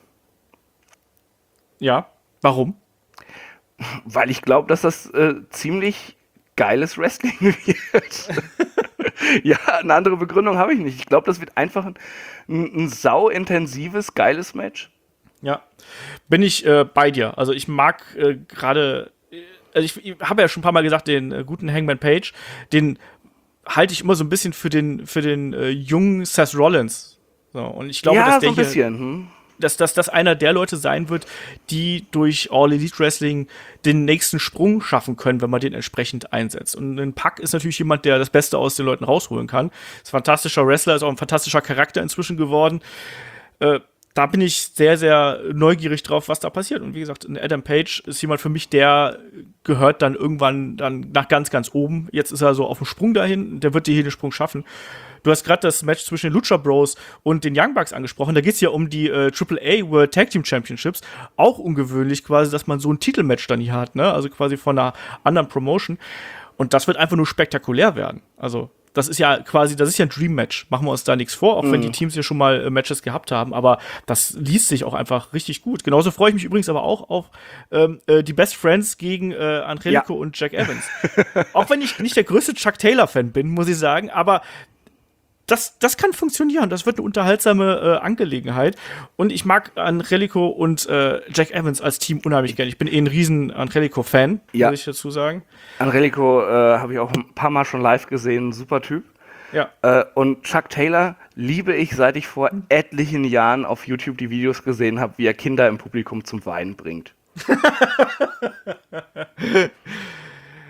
Ja. Warum? Weil ich glaube, dass das ziemlich geiles Wrestling wird. Ja, eine andere Begründung habe ich nicht. Ich glaube, das wird einfach ein sau-intensives, geiles Match. Ja, bin ich bei dir. Also ich mag gerade, also ich habe ja schon ein paar Mal gesagt, den guten Hangman Page, den halte ich immer so ein bisschen für den jungen Seth Rollins. So, und ich glaube, ja, dass der so ein bisschen. dass das einer der Leute sein wird, die durch All Elite Wrestling den nächsten Sprung schaffen können, wenn man den entsprechend einsetzt. Und ein Pac ist natürlich jemand, der das Beste aus den Leuten rausholen kann. Ist ein fantastischer Wrestler, ist auch ein fantastischer Charakter inzwischen geworden. Da bin ich sehr, sehr neugierig drauf, was da passiert. Und wie gesagt, Adam Page ist jemand für mich, der gehört dann irgendwann dann nach ganz, ganz oben. Jetzt ist er so auf dem Sprung dahin, der wird hier den Sprung schaffen. Du hast gerade das Match zwischen den Lucha Bros und den Young Bucks angesprochen. Da geht es ja um die AAA World Tag Team Championships. Auch ungewöhnlich quasi, dass man so ein Titelmatch dann hier hat, ne? Also quasi von einer anderen Promotion. Und das wird einfach nur spektakulär werden. Also das ist ja ein Dream-Match. Machen wir uns da nichts vor, auch wenn die Teams ja schon mal Matches gehabt haben. Aber das liest sich auch einfach richtig gut. Genauso freue ich mich übrigens aber auch auf die Best Friends gegen Angelico und Jack Evans. Auch wenn ich nicht der größte Chuck Taylor-Fan bin, muss ich sagen. Aber das kann funktionieren. Das wird eine unterhaltsame Angelegenheit. Und ich mag Angelico und Jack Evans als Team unheimlich gerne. Ich bin ein riesen Angelico-Fan, muss ich dazu sagen. Angelico habe ich auch ein paar Mal schon live gesehen. Super Typ. Ja. Und Chuck Taylor liebe ich, seit ich vor etlichen Jahren auf YouTube die Videos gesehen habe, wie er Kinder im Publikum zum Weinen bringt.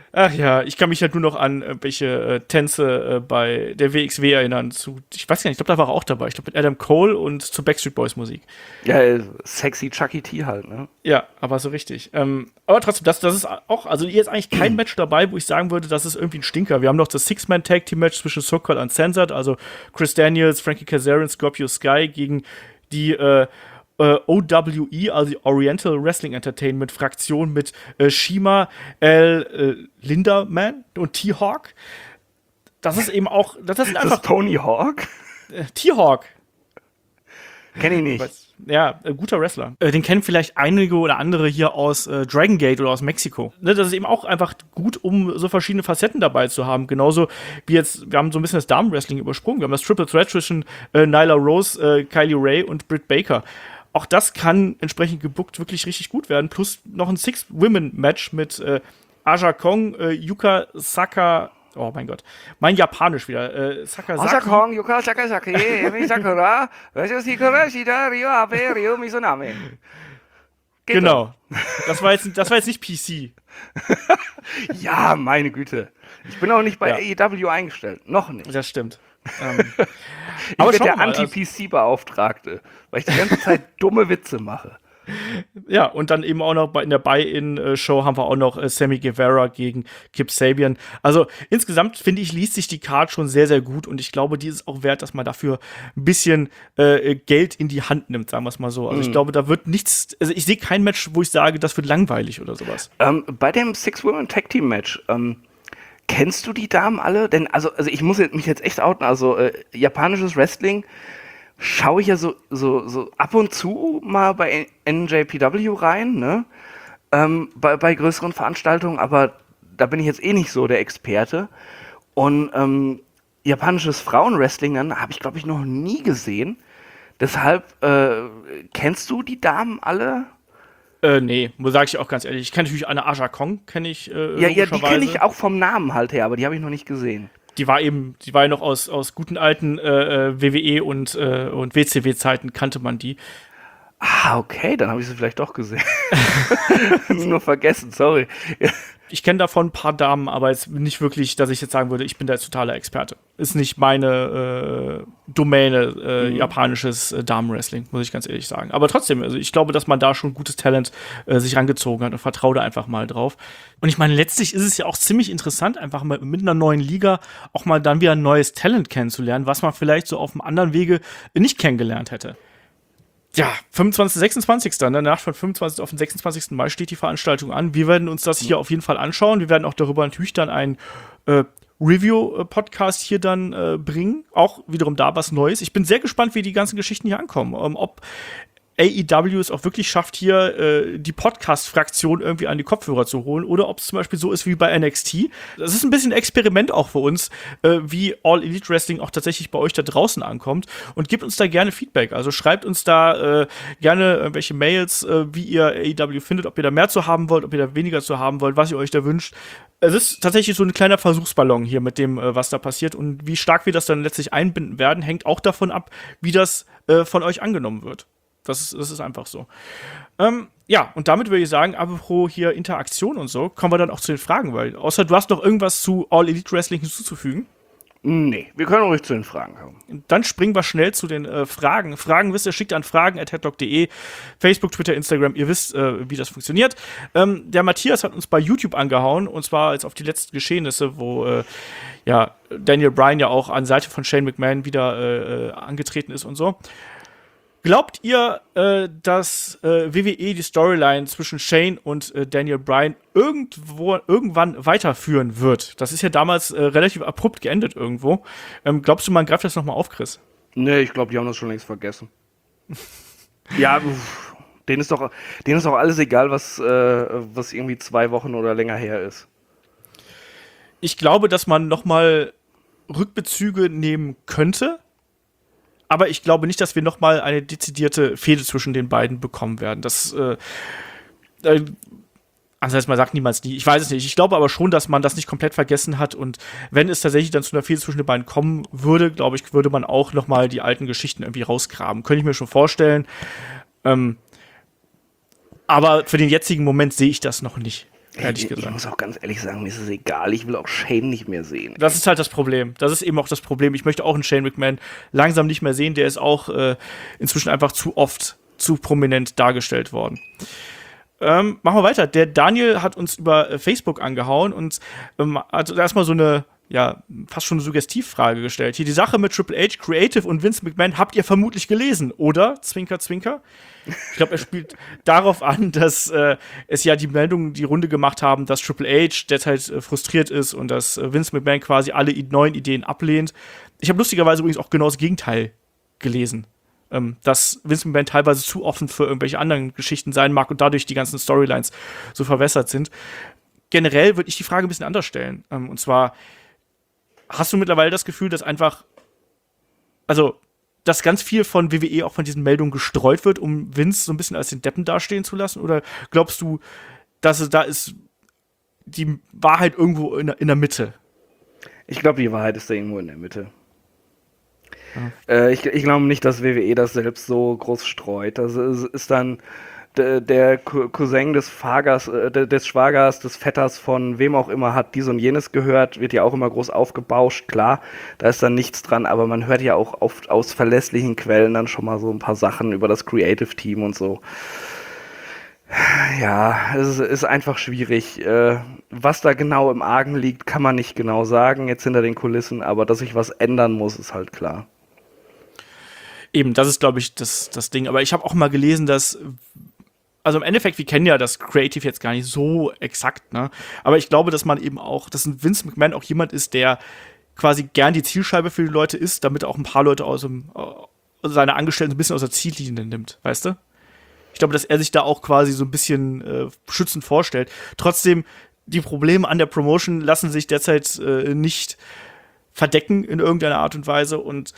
Ach ja, ich kann mich halt nur noch an welche Tänze bei der WXW erinnern. Ich weiß gar nicht, ich glaube, da war er auch dabei. Ich glaube, mit Adam Cole und zu Backstreet Boys Musik. Ja, sexy Chucky T halt, ne? Ja, aber so richtig. Aber trotzdem, das ist auch, also hier ist eigentlich kein Match dabei, wo ich sagen würde, das ist irgendwie ein Stinker. Wir haben noch das Six-Man-Tag-Team-Match zwischen So-Called Uncensored, also Chris Daniels, Frankie Kazarian, Scorpio Sky gegen die OWE, also die Oriental Wrestling Entertainment Fraktion mit Shima, Linderman und T-Hawk. Das ist eben auch, das ist einfach Tony Hawk? T-Hawk. Kenn ich nicht. Ja, guter Wrestler. Den kennen vielleicht einige oder andere hier aus Dragon Gate oder aus Mexiko. Ne, das ist eben auch einfach gut, um so verschiedene Facetten dabei zu haben. Genauso wie jetzt, wir haben so ein bisschen das Damen-Wrestling übersprungen. Wir haben das Triple Threat zwischen Nyla Rose, Kylie Ray und Britt Baker. Auch das kann entsprechend gebuckt wirklich richtig gut werden. Plus noch ein Six-Women-Match mit Aja Kong, Yuka Saka. Oh mein Gott. Mein Japanisch wieder. Sakazaki. Aja Kong, Yuka Sakazaki, Emi Sakura, Hikura, Shida, Ryo Abe, Ryo Mizuname. Genau. Das war jetzt nicht PC. Ja, meine Güte. Ich bin auch nicht bei AEW eingestellt. Noch nicht. Das stimmt. Ich bin der Anti-PC-Beauftragte, weil ich die ganze Zeit dumme Witze mache. Ja, und dann eben auch noch in der Buy-In-Show haben wir auch noch Sammy Guevara gegen Kip Sabian. Also insgesamt, finde ich, liest sich die Card schon sehr, sehr gut und ich glaube, die ist auch wert, dass man dafür ein bisschen Geld in die Hand nimmt, sagen wir es mal so. Also ich glaube, da wird nichts, also ich sehe kein Match, wo ich sage, das wird langweilig oder sowas. Bei dem Six-Women-Tag-Team-Match, kennst du die Damen alle? Denn, also ich muss mich jetzt echt outen, also japanisches Wrestling schaue ich ja so ab und zu mal bei NJPW rein, ne? Bei größeren Veranstaltungen, aber da bin ich jetzt eh nicht so der Experte. Und japanisches Frauenwrestling dann habe ich, glaube ich, noch nie gesehen. Deshalb, kennst du die Damen alle? Nee, sage ich auch ganz ehrlich. Ich kenne natürlich eine Aja Kong, kenne ich Ja, die kenne ich auch vom Namen halt her, aber die habe ich noch nicht gesehen. Die war ja noch aus guten alten WWE und WCW-Zeiten, kannte man die. Ah, okay, dann habe ich sie vielleicht doch gesehen. Nur vergessen, sorry. Ich kenne davon ein paar Damen, aber jetzt nicht wirklich, dass ich jetzt sagen würde, ich bin da jetzt totaler Experte. Ist nicht meine Domäne, japanisches Damenwrestling, muss ich ganz ehrlich sagen. Aber trotzdem, also ich glaube, dass man da schon gutes Talent sich rangezogen hat und vertraue da einfach mal drauf. Und ich meine, letztlich ist es ja auch ziemlich interessant, einfach mal mit einer neuen Liga auch mal dann wieder ein neues Talent kennenzulernen, was man vielleicht so auf einem anderen Wege nicht kennengelernt hätte. Ja, 25., 26. In der Nacht von 25. auf den 26. Mai steht die Veranstaltung an. Wir werden uns das hier auf jeden Fall anschauen. Wir werden auch darüber natürlich dann einen Review-Podcast hier dann bringen. Auch wiederum da was Neues. Ich bin sehr gespannt, wie die ganzen Geschichten hier ankommen. Ob AEW es auch wirklich schafft, hier die Podcast-Fraktion irgendwie an die Kopfhörer zu holen oder ob es zum Beispiel so ist wie bei NXT. Das ist ein bisschen ein Experiment auch für uns, wie All Elite Wrestling auch tatsächlich bei euch da draußen ankommt und gebt uns da gerne Feedback. Also schreibt uns da gerne irgendwelche Mails, wie ihr AEW findet, ob ihr da mehr zu haben wollt, ob ihr da weniger zu haben wollt, was ihr euch da wünscht. Es ist tatsächlich so ein kleiner Versuchsballon hier mit dem, was da passiert und wie stark wir das dann letztlich einbinden werden, hängt auch davon ab, wie das von euch angenommen wird. Das ist einfach so. Ja, und damit würde ich sagen, apropos hier Interaktion und so, kommen wir dann auch zu den Fragen, weil außer du hast noch irgendwas zu All Elite Wrestling hinzuzufügen. Nee, wir können ruhig zu den Fragen kommen. Dann springen wir schnell zu den Fragen. Fragen wisst ihr, schickt an fragen@headlock.de, Facebook, Twitter, Instagram, ihr wisst, wie das funktioniert. Der Matthias hat uns bei YouTube angehauen, und zwar jetzt auf die letzten Geschehnisse, wo Daniel Bryan ja auch an Seite von Shane McMahon wieder angetreten ist und so. Glaubt ihr, dass WWE die Storyline zwischen Shane und Daniel Bryan irgendwann weiterführen wird? Das ist ja damals relativ abrupt geendet irgendwo. Glaubst du, man greift das nochmal auf, Chris? Nee, ich glaube, die haben das schon längst vergessen. Ja, denen ist doch alles egal, was irgendwie 2 Wochen oder länger her ist. Ich glaube, dass man nochmal Rückbezüge nehmen könnte. Aber ich glaube nicht, dass wir noch mal eine dezidierte Fehde zwischen den beiden bekommen werden. Das, ansonsten, man sagt niemals nie. Ich weiß es nicht. Ich glaube aber schon, dass man das nicht komplett vergessen hat. Und wenn es tatsächlich dann zu einer Fehde zwischen den beiden kommen würde, glaube ich, würde man auch noch mal die alten Geschichten irgendwie rausgraben. Könnte ich mir schon vorstellen. Aber für den jetzigen Moment sehe ich das noch nicht. ehrlich gesagt. Ich muss auch ganz ehrlich sagen, mir ist es egal, ich will auch Shane nicht mehr sehen. Das ist halt das Problem. Das ist eben auch das Problem. Ich möchte auch einen Shane McMahon langsam nicht mehr sehen. Der ist auch inzwischen einfach zu oft, zu prominent dargestellt worden. Machen wir weiter. Der Daniel hat uns über Facebook angehauen und hat erstmal so eine, ja, fast schon eine Suggestivfrage gestellt. Hier die Sache mit Triple H, Creative und Vince McMahon habt ihr vermutlich gelesen, oder? Zwinker, zwinker. Ich glaube, er spielt darauf an, dass es ja die Meldungen die Runde gemacht haben, dass Triple H derzeit frustriert ist und dass Vince McMahon quasi alle neuen Ideen ablehnt. Ich habe lustigerweise übrigens auch genau das Gegenteil gelesen. Dass Vince McMahon teilweise zu offen für irgendwelche anderen Geschichten sein mag und dadurch die ganzen Storylines so verwässert sind. Generell würde ich die Frage ein bisschen anders stellen. Und zwar, hast du mittlerweile das Gefühl, dass einfach, also, dass ganz viel von WWE auch von diesen Meldungen gestreut wird, um Vince so ein bisschen als den Deppen dastehen zu lassen? Oder glaubst du, dass es da ist die Wahrheit irgendwo in der Mitte? Ich glaube, die Wahrheit ist da irgendwo in der Mitte. Ich glaube nicht, dass WWE das selbst so groß streut. Das ist dann der Cousin des Schwagers, des Vetters von wem auch immer hat dies und jenes gehört, wird ja auch immer groß aufgebauscht, klar, da ist dann nichts dran, aber man hört ja auch oft aus verlässlichen Quellen dann schon mal so ein paar Sachen über das Creative Team und so. Ja, es ist einfach schwierig. Was da genau im Argen liegt, kann man nicht genau sagen, jetzt hinter den Kulissen, aber dass sich was ändern muss, ist halt klar. Eben, das ist, glaube ich, das Ding. Aber ich habe auch mal gelesen, dass, also im Endeffekt, wir kennen ja das Creative jetzt gar nicht so exakt, ne? Aber ich glaube, dass man eben auch, dass ein Vince McMahon auch jemand ist, der quasi gern die Zielscheibe für die Leute ist, damit auch ein paar Leute seine Angestellten so ein bisschen aus der Ziellinie nimmt, weißt du? Ich glaube, dass er sich da auch quasi so ein bisschen schützend vorstellt. Trotzdem, die Probleme an der Promotion lassen sich derzeit nicht verdecken in irgendeiner Art und Weise. Und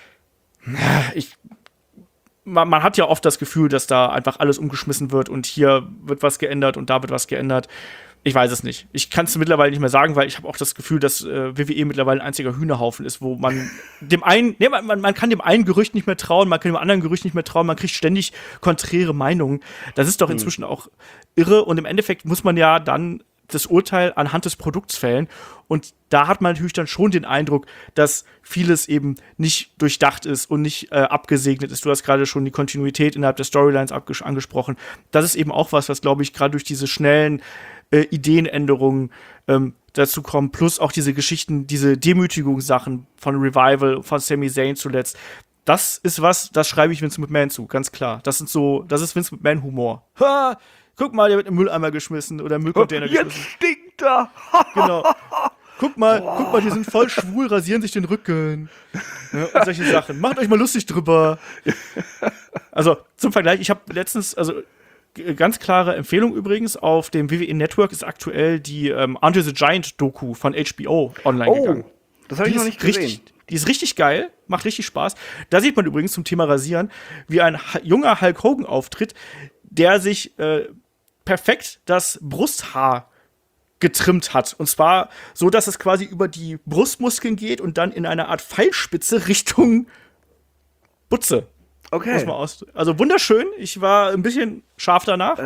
man hat ja oft das Gefühl, dass da einfach alles umgeschmissen wird und hier wird was geändert und da wird was geändert. Ich weiß es nicht. Ich kann es mittlerweile nicht mehr sagen, weil ich habe auch das Gefühl, dass WWE mittlerweile ein einziger Hühnerhaufen ist, wo man man kann dem einen Gerücht nicht mehr trauen, man kann dem anderen Gerücht nicht mehr trauen, man kriegt ständig konträre Meinungen. Das ist doch inzwischen auch irre und im Endeffekt muss man ja dann das Urteil anhand des Produkts fällen. Und da hat man natürlich dann schon den Eindruck, dass vieles eben nicht durchdacht ist und nicht abgesegnet ist. Du hast gerade schon die Kontinuität innerhalb der Storylines angesprochen. Das ist eben auch was glaube ich, gerade durch diese schnellen Ideenänderungen dazu kommen. Plus auch diese Geschichten, diese Demütigungssachen von Revival, von Sami Zayn zuletzt. Das ist was, das schreibe ich Vince McMahon zu, ganz klar. Das ist Vince McMahon-Humor. Ha! Guck mal, der wird im Mülleimer geschmissen oder im Müllcontainer geschmissen. Jetzt stinkt er! Genau. Guck mal, die sind voll schwul, rasieren sich den Rücken. Ja, und solche Sachen. Macht euch mal lustig drüber. Also, zum Vergleich, ich habe letztens, also ganz klare Empfehlung übrigens, auf dem WWE Network ist aktuell die Andre the Giant Doku von HBO online gegangen. Das habe ich noch nicht gesehen. Die ist richtig geil, macht richtig Spaß. Da sieht man übrigens zum Thema Rasieren, wie ein junger Hulk Hogan auftritt, der sich perfekt das Brusthaar getrimmt hat. Und zwar so, dass es quasi über die Brustmuskeln geht und dann in einer Art Pfeilspitze Richtung Butze. Okay. Muss man also wunderschön. Ich war ein bisschen scharf danach.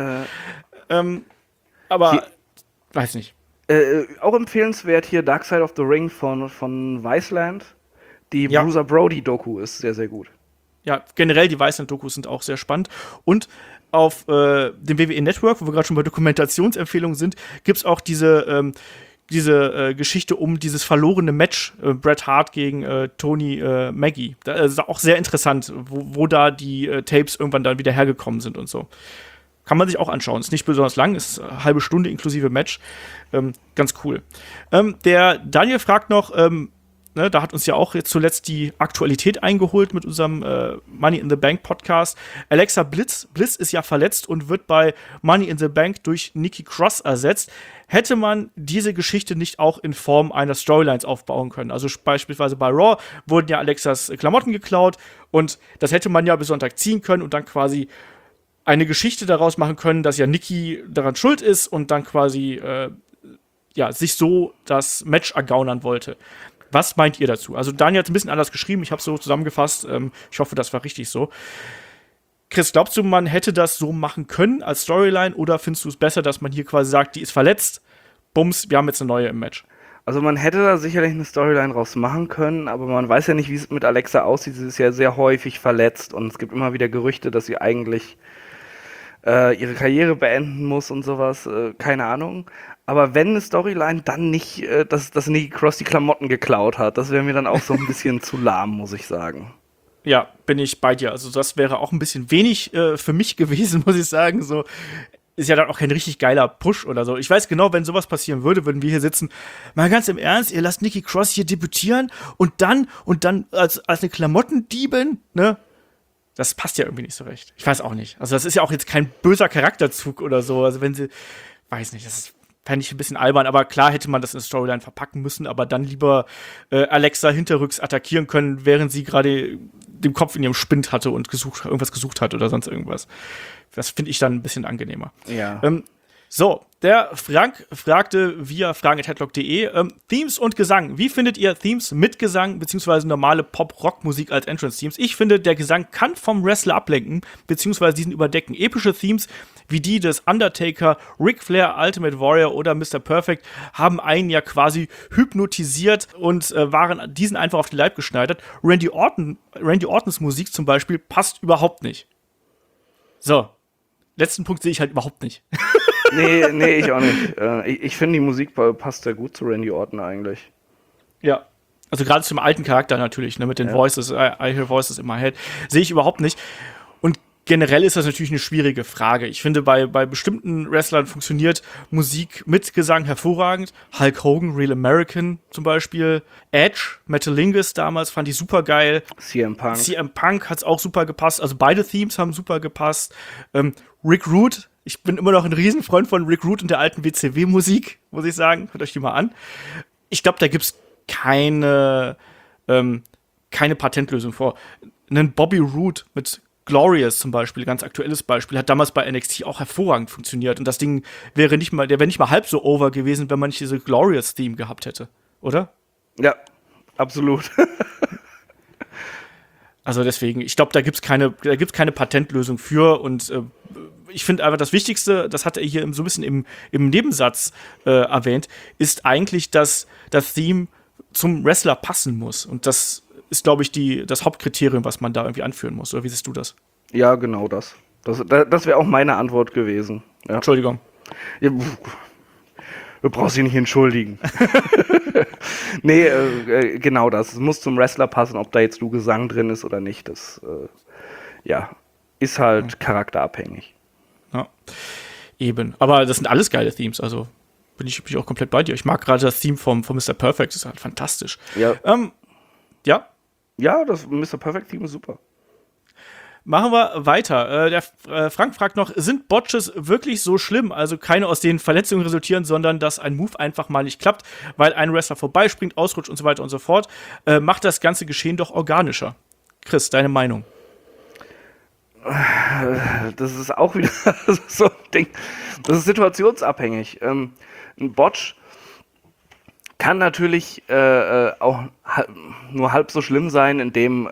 Aber weiß nicht. Auch empfehlenswert hier Dark Side of the Ring von Viceland. Die Bruiser Brody-Doku ist sehr, sehr gut. Ja, generell die Viceland-Dokus sind auch sehr spannend. Und auf dem WWE Network, wo wir gerade schon bei Dokumentationsempfehlungen sind, gibt es auch diese Geschichte um dieses verlorene Match, Bret Hart gegen Tony Maggie. Das ist auch sehr interessant, wo da die Tapes irgendwann dann wieder hergekommen sind und so. Kann man sich auch anschauen. Ist nicht besonders lang, ist eine halbe Stunde inklusive Match. Ganz cool. Der Daniel fragt noch, da hat uns ja auch jetzt zuletzt die Aktualität eingeholt mit unserem Money in the Bank Podcast. Alexa Bliss ist ja verletzt und wird bei Money in the Bank durch Nikki Cross ersetzt. Hätte man diese Geschichte nicht auch in Form einer Storylines aufbauen können? Also beispielsweise bei Raw wurden ja Alexas Klamotten geklaut und das hätte man ja bis Sonntag ziehen können und dann quasi eine Geschichte daraus machen können, dass ja Nikki daran schuld ist und dann quasi sich so das Match ergaunern wollte. Was meint ihr dazu? Also Daniel hat ein bisschen anders geschrieben, ich habe es so zusammengefasst. Ich hoffe, das war richtig so. Chris, glaubst du, man hätte das so machen können als Storyline oder findest du es besser, dass man hier quasi sagt, die ist verletzt, bums, wir haben jetzt eine neue im Match? Also man hätte da sicherlich eine Storyline draus machen können, aber man weiß ja nicht, wie es mit Alexa aussieht. Sie ist ja sehr häufig verletzt und es gibt immer wieder Gerüchte, dass sie eigentlich ihre Karriere beenden muss und sowas. Keine Ahnung. Aber wenn eine Storyline, dann nicht, dass Nikki Cross die Klamotten geklaut hat. Das wäre mir dann auch so ein bisschen zu lahm, muss ich sagen. Ja, bin ich bei dir. Also das wäre auch ein bisschen wenig für mich gewesen, muss ich sagen. So ist ja dann auch kein richtig geiler Push oder so. Ich weiß genau, wenn sowas passieren würde, würden wir hier sitzen. Mal ganz im Ernst, ihr lasst Nikki Cross hier debütieren und dann als eine Klamottendiebin, ne? Das passt ja irgendwie nicht so recht. Ich weiß auch nicht. Also das ist ja auch jetzt kein böser Charakterzug oder so. Also wenn sie, weiß nicht, das fände ich ein bisschen albern. Aber klar hätte man das in Storyline verpacken müssen, aber dann lieber Alexa hinterrücks attackieren können, während sie gerade den Kopf in ihrem Spind hatte und irgendwas gesucht hat oder sonst irgendwas. Das finde ich dann ein bisschen angenehmer. Ja. So, der Frank fragte via fragen@headlock.de Themes und Gesang. Wie findet ihr Themes mit Gesang beziehungsweise normale Pop-Rock-Musik als Entrance-Themes? Ich finde, der Gesang kann vom Wrestler ablenken beziehungsweise diesen überdecken. Epische Themes wie die des Undertaker, Ric Flair, Ultimate Warrior oder Mr. Perfect haben einen ja quasi hypnotisiert und waren diesen einfach auf den Leib geschneidert. Randy Ortons Musik zum Beispiel passt überhaupt nicht. So, letzten Punkt sehe ich halt überhaupt nicht. Nee, ich auch nicht. Ich finde, die Musik passt sehr gut zu Randy Orton eigentlich. Ja, also gerade zum alten Charakter natürlich, ne, mit den Voices, I hear voices in my head, sehe ich überhaupt nicht. Und generell ist das natürlich eine schwierige Frage. Ich finde, bei bestimmten Wrestlern funktioniert Musik mit Gesang hervorragend. Hulk Hogan, Real American zum Beispiel. Edge, Metalingus damals fand ich super geil. CM Punk hat es auch super gepasst. Also beide Themes haben super gepasst. Rick Rude, ich bin immer noch ein Riesenfreund von Rick Rude und der alten WCW-Musik, muss ich sagen. Hört euch die mal an. Ich glaube, da gibt's keine Patentlösung vor. Einen Bobby Roode mit Glorious zum Beispiel, ganz aktuelles Beispiel, hat damals bei NXT auch hervorragend funktioniert. Und das Ding wäre nicht mal halb so over gewesen, wenn man nicht diese Glorious-Theme gehabt hätte, oder? Ja, absolut. Also deswegen, ich glaube, da gibt's keine Patentlösung für und ich finde einfach das Wichtigste, das hat er hier so ein bisschen im Nebensatz erwähnt, ist eigentlich, dass das Theme zum Wrestler passen muss. Und das ist, glaube ich, das Hauptkriterium, was man da irgendwie anführen muss. Oder wie siehst du das? Ja, genau das. Das wäre auch meine Antwort gewesen. Ja. Entschuldigung. Ja, du brauchst dich nicht entschuldigen. Nee, genau das. Es muss zum Wrestler passen, ob da jetzt Gesang drin ist oder nicht. Das ist halt charakterabhängig. Ja, eben. Aber das sind alles geile Themes, also bin ich auch komplett bei dir. Ich mag gerade das Theme von Mr. Perfect, das ist halt fantastisch. Ja. Ja? Ja, das Mr. Perfect Theme ist super. Machen wir weiter. Der Frank fragt noch, sind Botches wirklich so schlimm? Also keine aus denen Verletzungen resultieren, sondern dass ein Move einfach mal nicht klappt, weil ein Wrestler vorbeispringt, ausrutscht und so weiter und so fort. Macht das ganze Geschehen doch organischer. Chris, deine Meinung? Das ist auch wieder so ein Ding. Das ist situationsabhängig. Ein Botch kann natürlich auch nur halb so schlimm sein, indem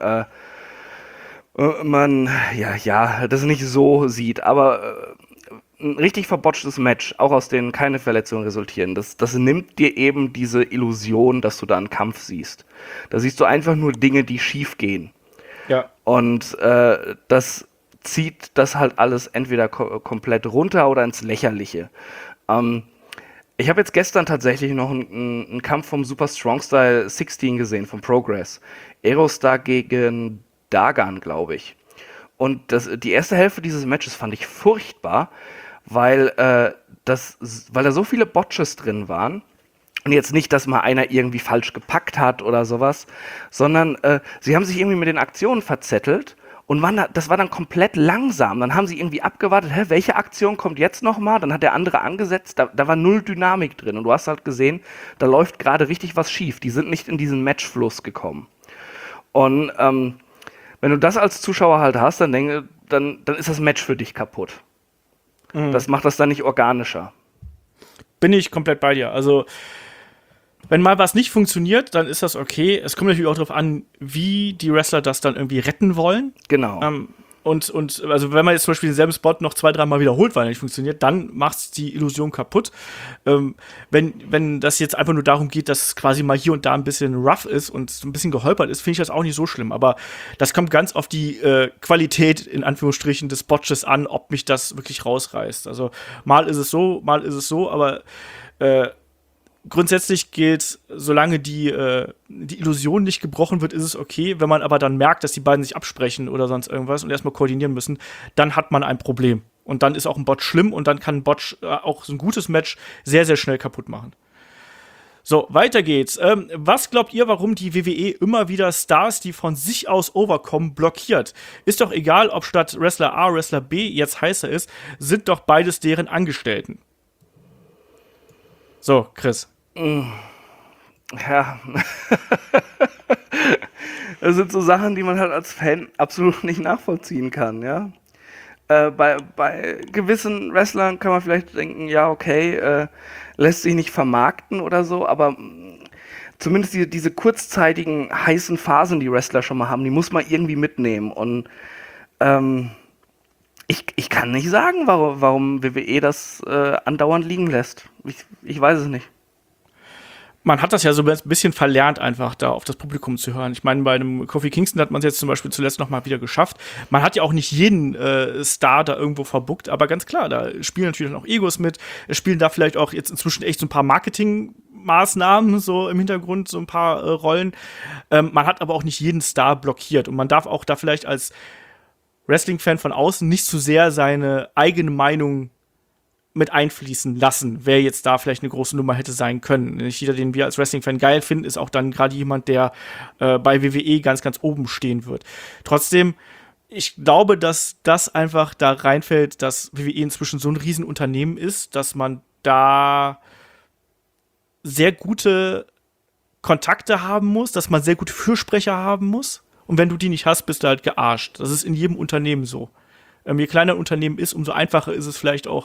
man das nicht so sieht. Aber ein richtig verbotchtes Match, auch aus denen keine Verletzungen resultieren, das nimmt dir eben diese Illusion, dass du da einen Kampf siehst. Da siehst du einfach nur Dinge, die schief gehen. Ja. Und das zieht das halt alles entweder komplett runter oder ins Lächerliche. Ich habe jetzt gestern tatsächlich noch einen Kampf vom Super Strong Style 16 gesehen, vom Progress. Aerostar gegen Dagan, glaube ich. Und die erste Hälfte dieses Matches fand ich furchtbar, weil da so viele Botches drin waren. Und jetzt nicht, dass mal einer irgendwie falsch gepackt hat oder sowas, sondern sie haben sich irgendwie mit den Aktionen verzettelt und das war dann komplett langsam. Dann haben sie irgendwie abgewartet, welche Aktion kommt jetzt nochmal? Dann hat der andere angesetzt, da war null Dynamik drin. Und du hast halt gesehen, da läuft gerade richtig was schief. Die sind nicht in diesen Matchfluss gekommen. Und wenn du das als Zuschauer halt hast, dann ist das Match für dich kaputt. Mhm. Das macht das dann nicht organischer. Bin ich komplett bei dir. Also wenn mal was nicht funktioniert, dann ist das okay. Es kommt natürlich auch darauf an, wie die Wrestler das dann irgendwie retten wollen. Genau. Und also wenn man jetzt zum Beispiel denselben Spot noch 2-3 Mal wiederholt, weil er nicht funktioniert, dann macht's die Illusion kaputt. Wenn das jetzt einfach nur darum geht, dass es quasi mal hier und da ein bisschen rough ist und ein bisschen geholpert ist, finde ich das auch nicht so schlimm. Aber das kommt ganz auf die Qualität, in Anführungsstrichen, des Botches an, ob mich das wirklich rausreißt. Also mal ist es so, aber grundsätzlich gilt, solange die Illusion nicht gebrochen wird, ist es okay. Wenn man aber dann merkt, dass die beiden sich absprechen oder sonst irgendwas und erstmal koordinieren müssen, dann hat man ein Problem. Und dann ist auch ein Bot schlimm und dann kann ein Bot auch so ein gutes Match sehr, sehr schnell kaputt machen. So, weiter geht's. Was glaubt ihr, warum die WWE immer wieder Stars, die von sich aus overkommen, blockiert? Ist doch egal, ob statt Wrestler A Wrestler B jetzt heißer ist, sind doch beides deren Angestellten. So, Chris. Ja. Das sind so Sachen, die man halt als Fan absolut nicht nachvollziehen kann, ja. Bei gewissen Wrestlern kann man vielleicht denken, ja, okay, lässt sich nicht vermarkten oder so, aber zumindest diese kurzzeitigen heißen Phasen, die Wrestler schon mal haben, die muss man irgendwie mitnehmen. Und ich kann nicht sagen, warum WWE das andauernd liegen lässt. Ich weiß es nicht. Man hat das ja so ein bisschen verlernt, einfach da auf das Publikum zu hören. Ich meine, bei einem Kofi Kingston hat man es jetzt zum Beispiel zuletzt noch mal wieder geschafft. Man hat ja auch nicht jeden Star da irgendwo verbuckt, aber ganz klar, da spielen natürlich auch Egos mit. Es spielen da vielleicht auch jetzt inzwischen echt so ein paar Marketingmaßnahmen so im Hintergrund, so ein paar Rollen. Man hat aber auch nicht jeden Star blockiert und man darf auch da vielleicht als Wrestling-Fan von außen nicht zu sehr seine eigene Meinung mit einfließen lassen, wer jetzt da vielleicht eine große Nummer hätte sein können. Nicht jeder, den wir als Wrestling-Fan geil finden, ist auch dann gerade jemand, der bei WWE ganz, ganz oben stehen wird. Trotzdem, ich glaube, dass das einfach da reinfällt, dass WWE inzwischen so ein Riesenunternehmen ist, dass man da sehr gute Kontakte haben muss, dass man sehr gute Fürsprecher haben muss. Und wenn du die nicht hast, bist du halt gearscht. Das ist in jedem Unternehmen so. Je kleiner ein Unternehmen ist, umso einfacher ist es vielleicht auch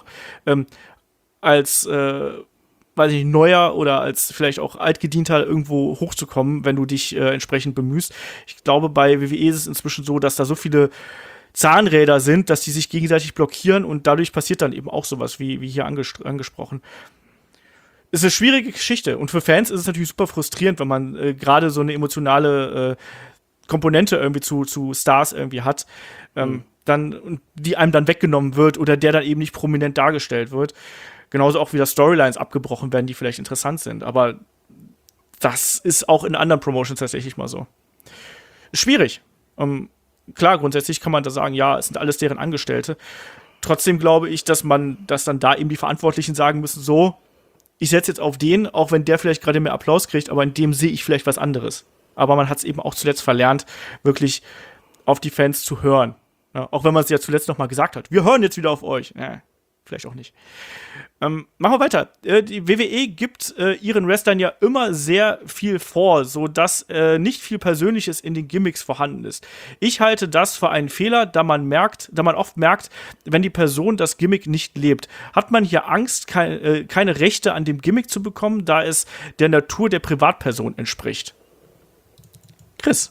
als weiß ich nicht, Neuer oder als vielleicht auch Altgedienter irgendwo hochzukommen, wenn du dich entsprechend bemühst. Ich glaube, bei WWE ist es inzwischen so, dass da so viele Zahnräder sind, dass die sich gegenseitig blockieren und dadurch passiert dann eben auch sowas, wie hier angesprochen. Es ist eine schwierige Geschichte und für Fans ist es natürlich super frustrierend, wenn man gerade so eine emotionale Komponente irgendwie zu Stars irgendwie hat, dann, die einem dann weggenommen wird oder der dann eben nicht prominent dargestellt wird. Genauso auch wieder Storylines abgebrochen werden, die vielleicht interessant sind. Aber das ist auch in anderen Promotions tatsächlich mal so. Schwierig. Klar, grundsätzlich kann man da sagen, ja, es sind alles deren Angestellte. Trotzdem glaube ich, dass dann da eben die Verantwortlichen sagen müssen, so, ich setze jetzt auf den, auch wenn der vielleicht gerade mehr Applaus kriegt, aber in dem sehe ich vielleicht was anderes. Aber man hat es eben auch zuletzt verlernt, wirklich auf die Fans zu hören. Ja, auch wenn man es ja zuletzt noch mal gesagt hat. Wir hören jetzt wieder auf euch. Vielleicht auch nicht. Machen wir weiter. Die WWE gibt ihren Wrestlern ja immer sehr viel vor, sodass nicht viel Persönliches in den Gimmicks vorhanden ist. Ich halte das für einen Fehler, da man oft merkt, wenn die Person das Gimmick nicht lebt. Hat man hier Angst, keine Rechte an dem Gimmick zu bekommen, da es der Natur der Privatperson entspricht? Chris.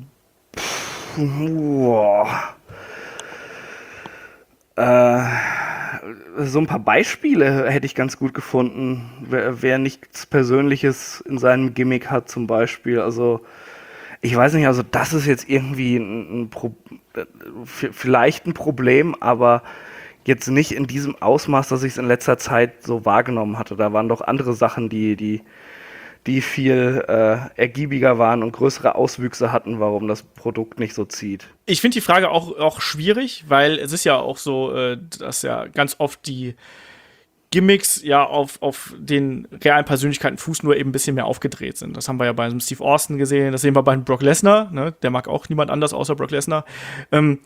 Boah. So ein paar Beispiele hätte ich ganz gut gefunden. Wer nichts Persönliches in seinem Gimmick hat zum Beispiel. Also ich weiß nicht, also das ist jetzt irgendwie vielleicht ein Problem, aber jetzt nicht in diesem Ausmaß, dass ich es in letzter Zeit so wahrgenommen hatte. Da waren doch andere Sachen, die viel ergiebiger waren und größere Auswüchse hatten, warum das Produkt nicht so zieht. Ich finde die Frage auch schwierig, weil es ist ja auch so, dass ja ganz oft die Gimmicks ja auf den realen Persönlichkeiten Fuß nur eben ein bisschen mehr aufgedreht sind. Das haben wir ja bei einem Steve Austin gesehen, das sehen wir bei einem Brock Lesnar, ne? Der mag auch niemand anders außer Brock Lesnar. Und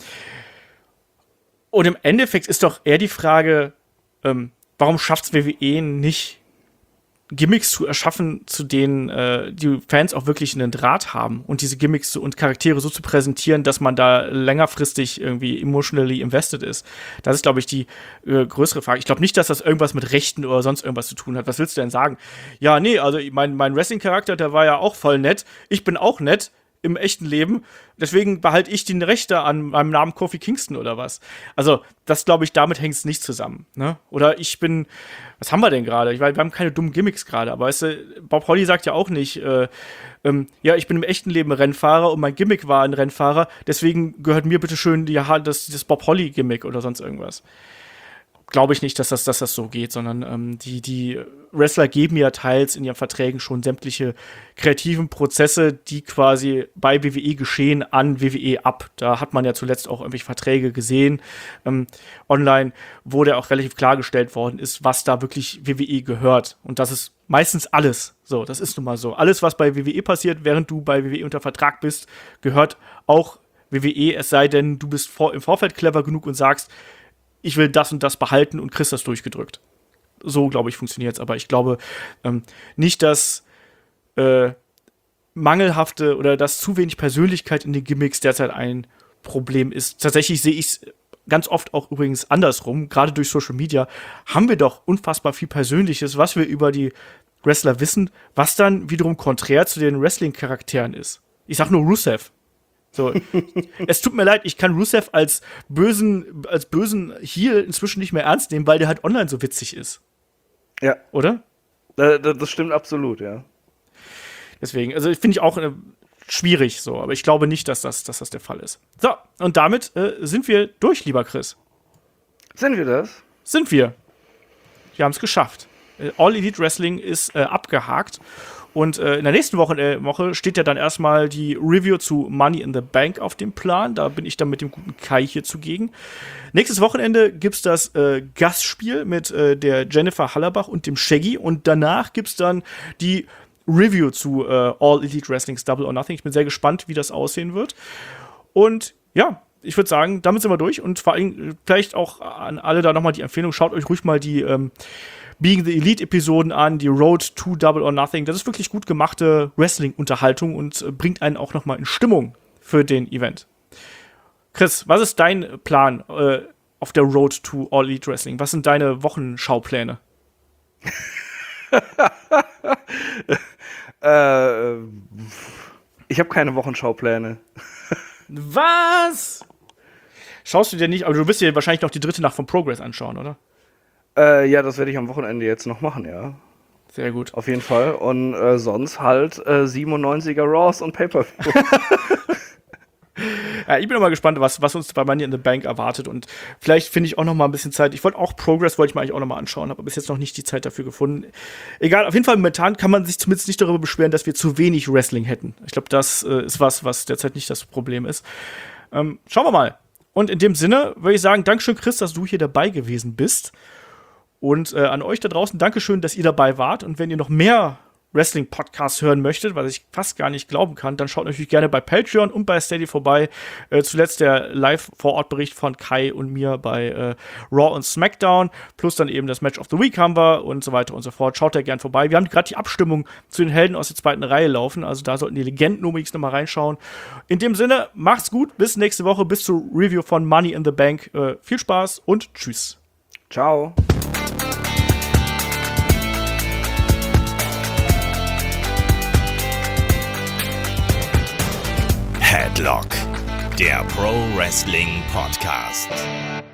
im Endeffekt ist doch eher die Frage, warum schafft es WWE nicht, Gimmicks zu erschaffen, zu denen die Fans auch wirklich einen Draht haben und diese Gimmicks und Charaktere so zu präsentieren, dass man da längerfristig irgendwie emotionally invested ist. Das ist, glaube ich, die größere Frage. Ich glaube nicht, dass das irgendwas mit Rechten oder sonst irgendwas zu tun hat. Was willst du denn sagen? Ja, nee, also mein Wrestling-Charakter, der war ja auch voll nett. Ich bin auch nett. im echten Leben. Deswegen behalte ich die Rechte an meinem Namen Kofi Kingston oder was. Also, das glaube ich, damit hängt es nicht zusammen. Ne? Oder ich bin, was haben wir denn gerade? Wir haben keine dummen Gimmicks gerade, aber weißt du, Bob Holly sagt ja auch nicht, ja, ich bin im echten Leben Rennfahrer und mein Gimmick war ein Rennfahrer, deswegen gehört mir bitte schön das Bob Holly Gimmick oder sonst irgendwas. Glaube ich nicht, dass das so geht, sondern die Wrestler geben ja teils in ihren Verträgen schon sämtliche kreativen Prozesse, die quasi bei WWE geschehen, an WWE ab. Da hat man ja zuletzt auch irgendwelche Verträge gesehen, online, wo der auch relativ klargestellt worden ist, was da wirklich WWE gehört. Und das ist meistens alles. So, das ist nun mal so. Alles, was bei WWE passiert, während du bei WWE unter Vertrag bist, gehört auch WWE, es sei denn, du bist im Vorfeld clever genug und sagst, ich will das und das behalten und kriegst das durchgedrückt. So, glaube ich, funktioniert es. Aber ich glaube nicht, dass mangelhafte oder dass zu wenig Persönlichkeit in den Gimmicks derzeit ein Problem ist. Tatsächlich sehe ich es ganz oft auch übrigens andersrum. Gerade durch Social Media haben wir doch unfassbar viel Persönliches, was wir über die Wrestler wissen, was dann wiederum konträr zu den Wrestling-Charakteren ist. Ich sag nur Rusev. So, es tut mir leid, ich kann Rusev als bösen Heel inzwischen nicht mehr ernst nehmen, weil der halt online so witzig ist. Ja. Oder? Das stimmt absolut, ja. Deswegen, also finde ich auch schwierig so, aber ich glaube nicht, dass das der Fall ist. So, und damit sind wir durch, lieber Chris. Sind wir das? Sind wir. Wir haben es geschafft. All Elite Wrestling ist abgehakt. Und in der nächsten Woche steht ja dann erstmal die Review zu Money in the Bank auf dem Plan. Da bin ich dann mit dem guten Kai hier zugegen. Nächstes Wochenende gibt's das Gastspiel mit der Jennifer Hallerbach und dem Shaggy. Und danach gibt's dann die Review zu All Elite Wrestling's Double or Nothing. Ich bin sehr gespannt, wie das aussehen wird. Und ja, ich würde sagen, damit sind wir durch. Und vor allem vielleicht auch an alle da nochmal die Empfehlung, schaut euch ruhig mal die Being the Elite-Episoden an, die Road to Double or Nothing. Das ist wirklich gut gemachte Wrestling-Unterhaltung und bringt einen auch nochmal in Stimmung für den Event. Chris, was ist dein Plan auf der Road to All Elite Wrestling? Was sind deine Wochenschaupläne? Ich habe keine Wochenschaupläne. Was? Schaust du dir nicht, aber du wirst dir wahrscheinlich noch die dritte Nacht von Progress anschauen, oder? Ja, das werde ich am Wochenende jetzt noch machen, ja. Sehr gut. Auf jeden Fall. Und sonst halt 97er Raws und Pay-Per-View. Ja, ich bin noch mal gespannt, was uns bei Money in the Bank erwartet. Und vielleicht finde ich auch noch mal ein bisschen Zeit. Ich wollte auch Progress, wollte ich mir eigentlich auch noch mal anschauen, habe bis jetzt noch nicht die Zeit dafür gefunden. Egal, auf jeden Fall momentan kann man sich zumindest nicht darüber beschweren, dass wir zu wenig Wrestling hätten. Ich glaube, das ist was derzeit nicht das Problem ist. Schauen wir mal. Und in dem Sinne würde ich sagen, Dankeschön, Chris, dass du hier dabei gewesen bist. Und an euch da draußen, Dankeschön, dass ihr dabei wart. Und wenn ihr noch mehr Wrestling-Podcasts hören möchtet, was ich fast gar nicht glauben kann, dann schaut natürlich gerne bei Patreon und bei Steady vorbei. Zuletzt der Live-Vor-Ort-Bericht von Kai und mir bei Raw und SmackDown. Plus dann eben das Match of the Week haben wir und so weiter und so fort. Schaut da gerne vorbei. Wir haben gerade die Abstimmung zu den Helden aus der zweiten Reihe laufen. Also da sollten die Legenden unbedingt nochmal reinschauen. In dem Sinne, macht's gut. Bis nächste Woche. Bis zur Review von Money in the Bank. Viel Spaß und tschüss. Ciao. Headlock, der Pro Wrestling Podcast.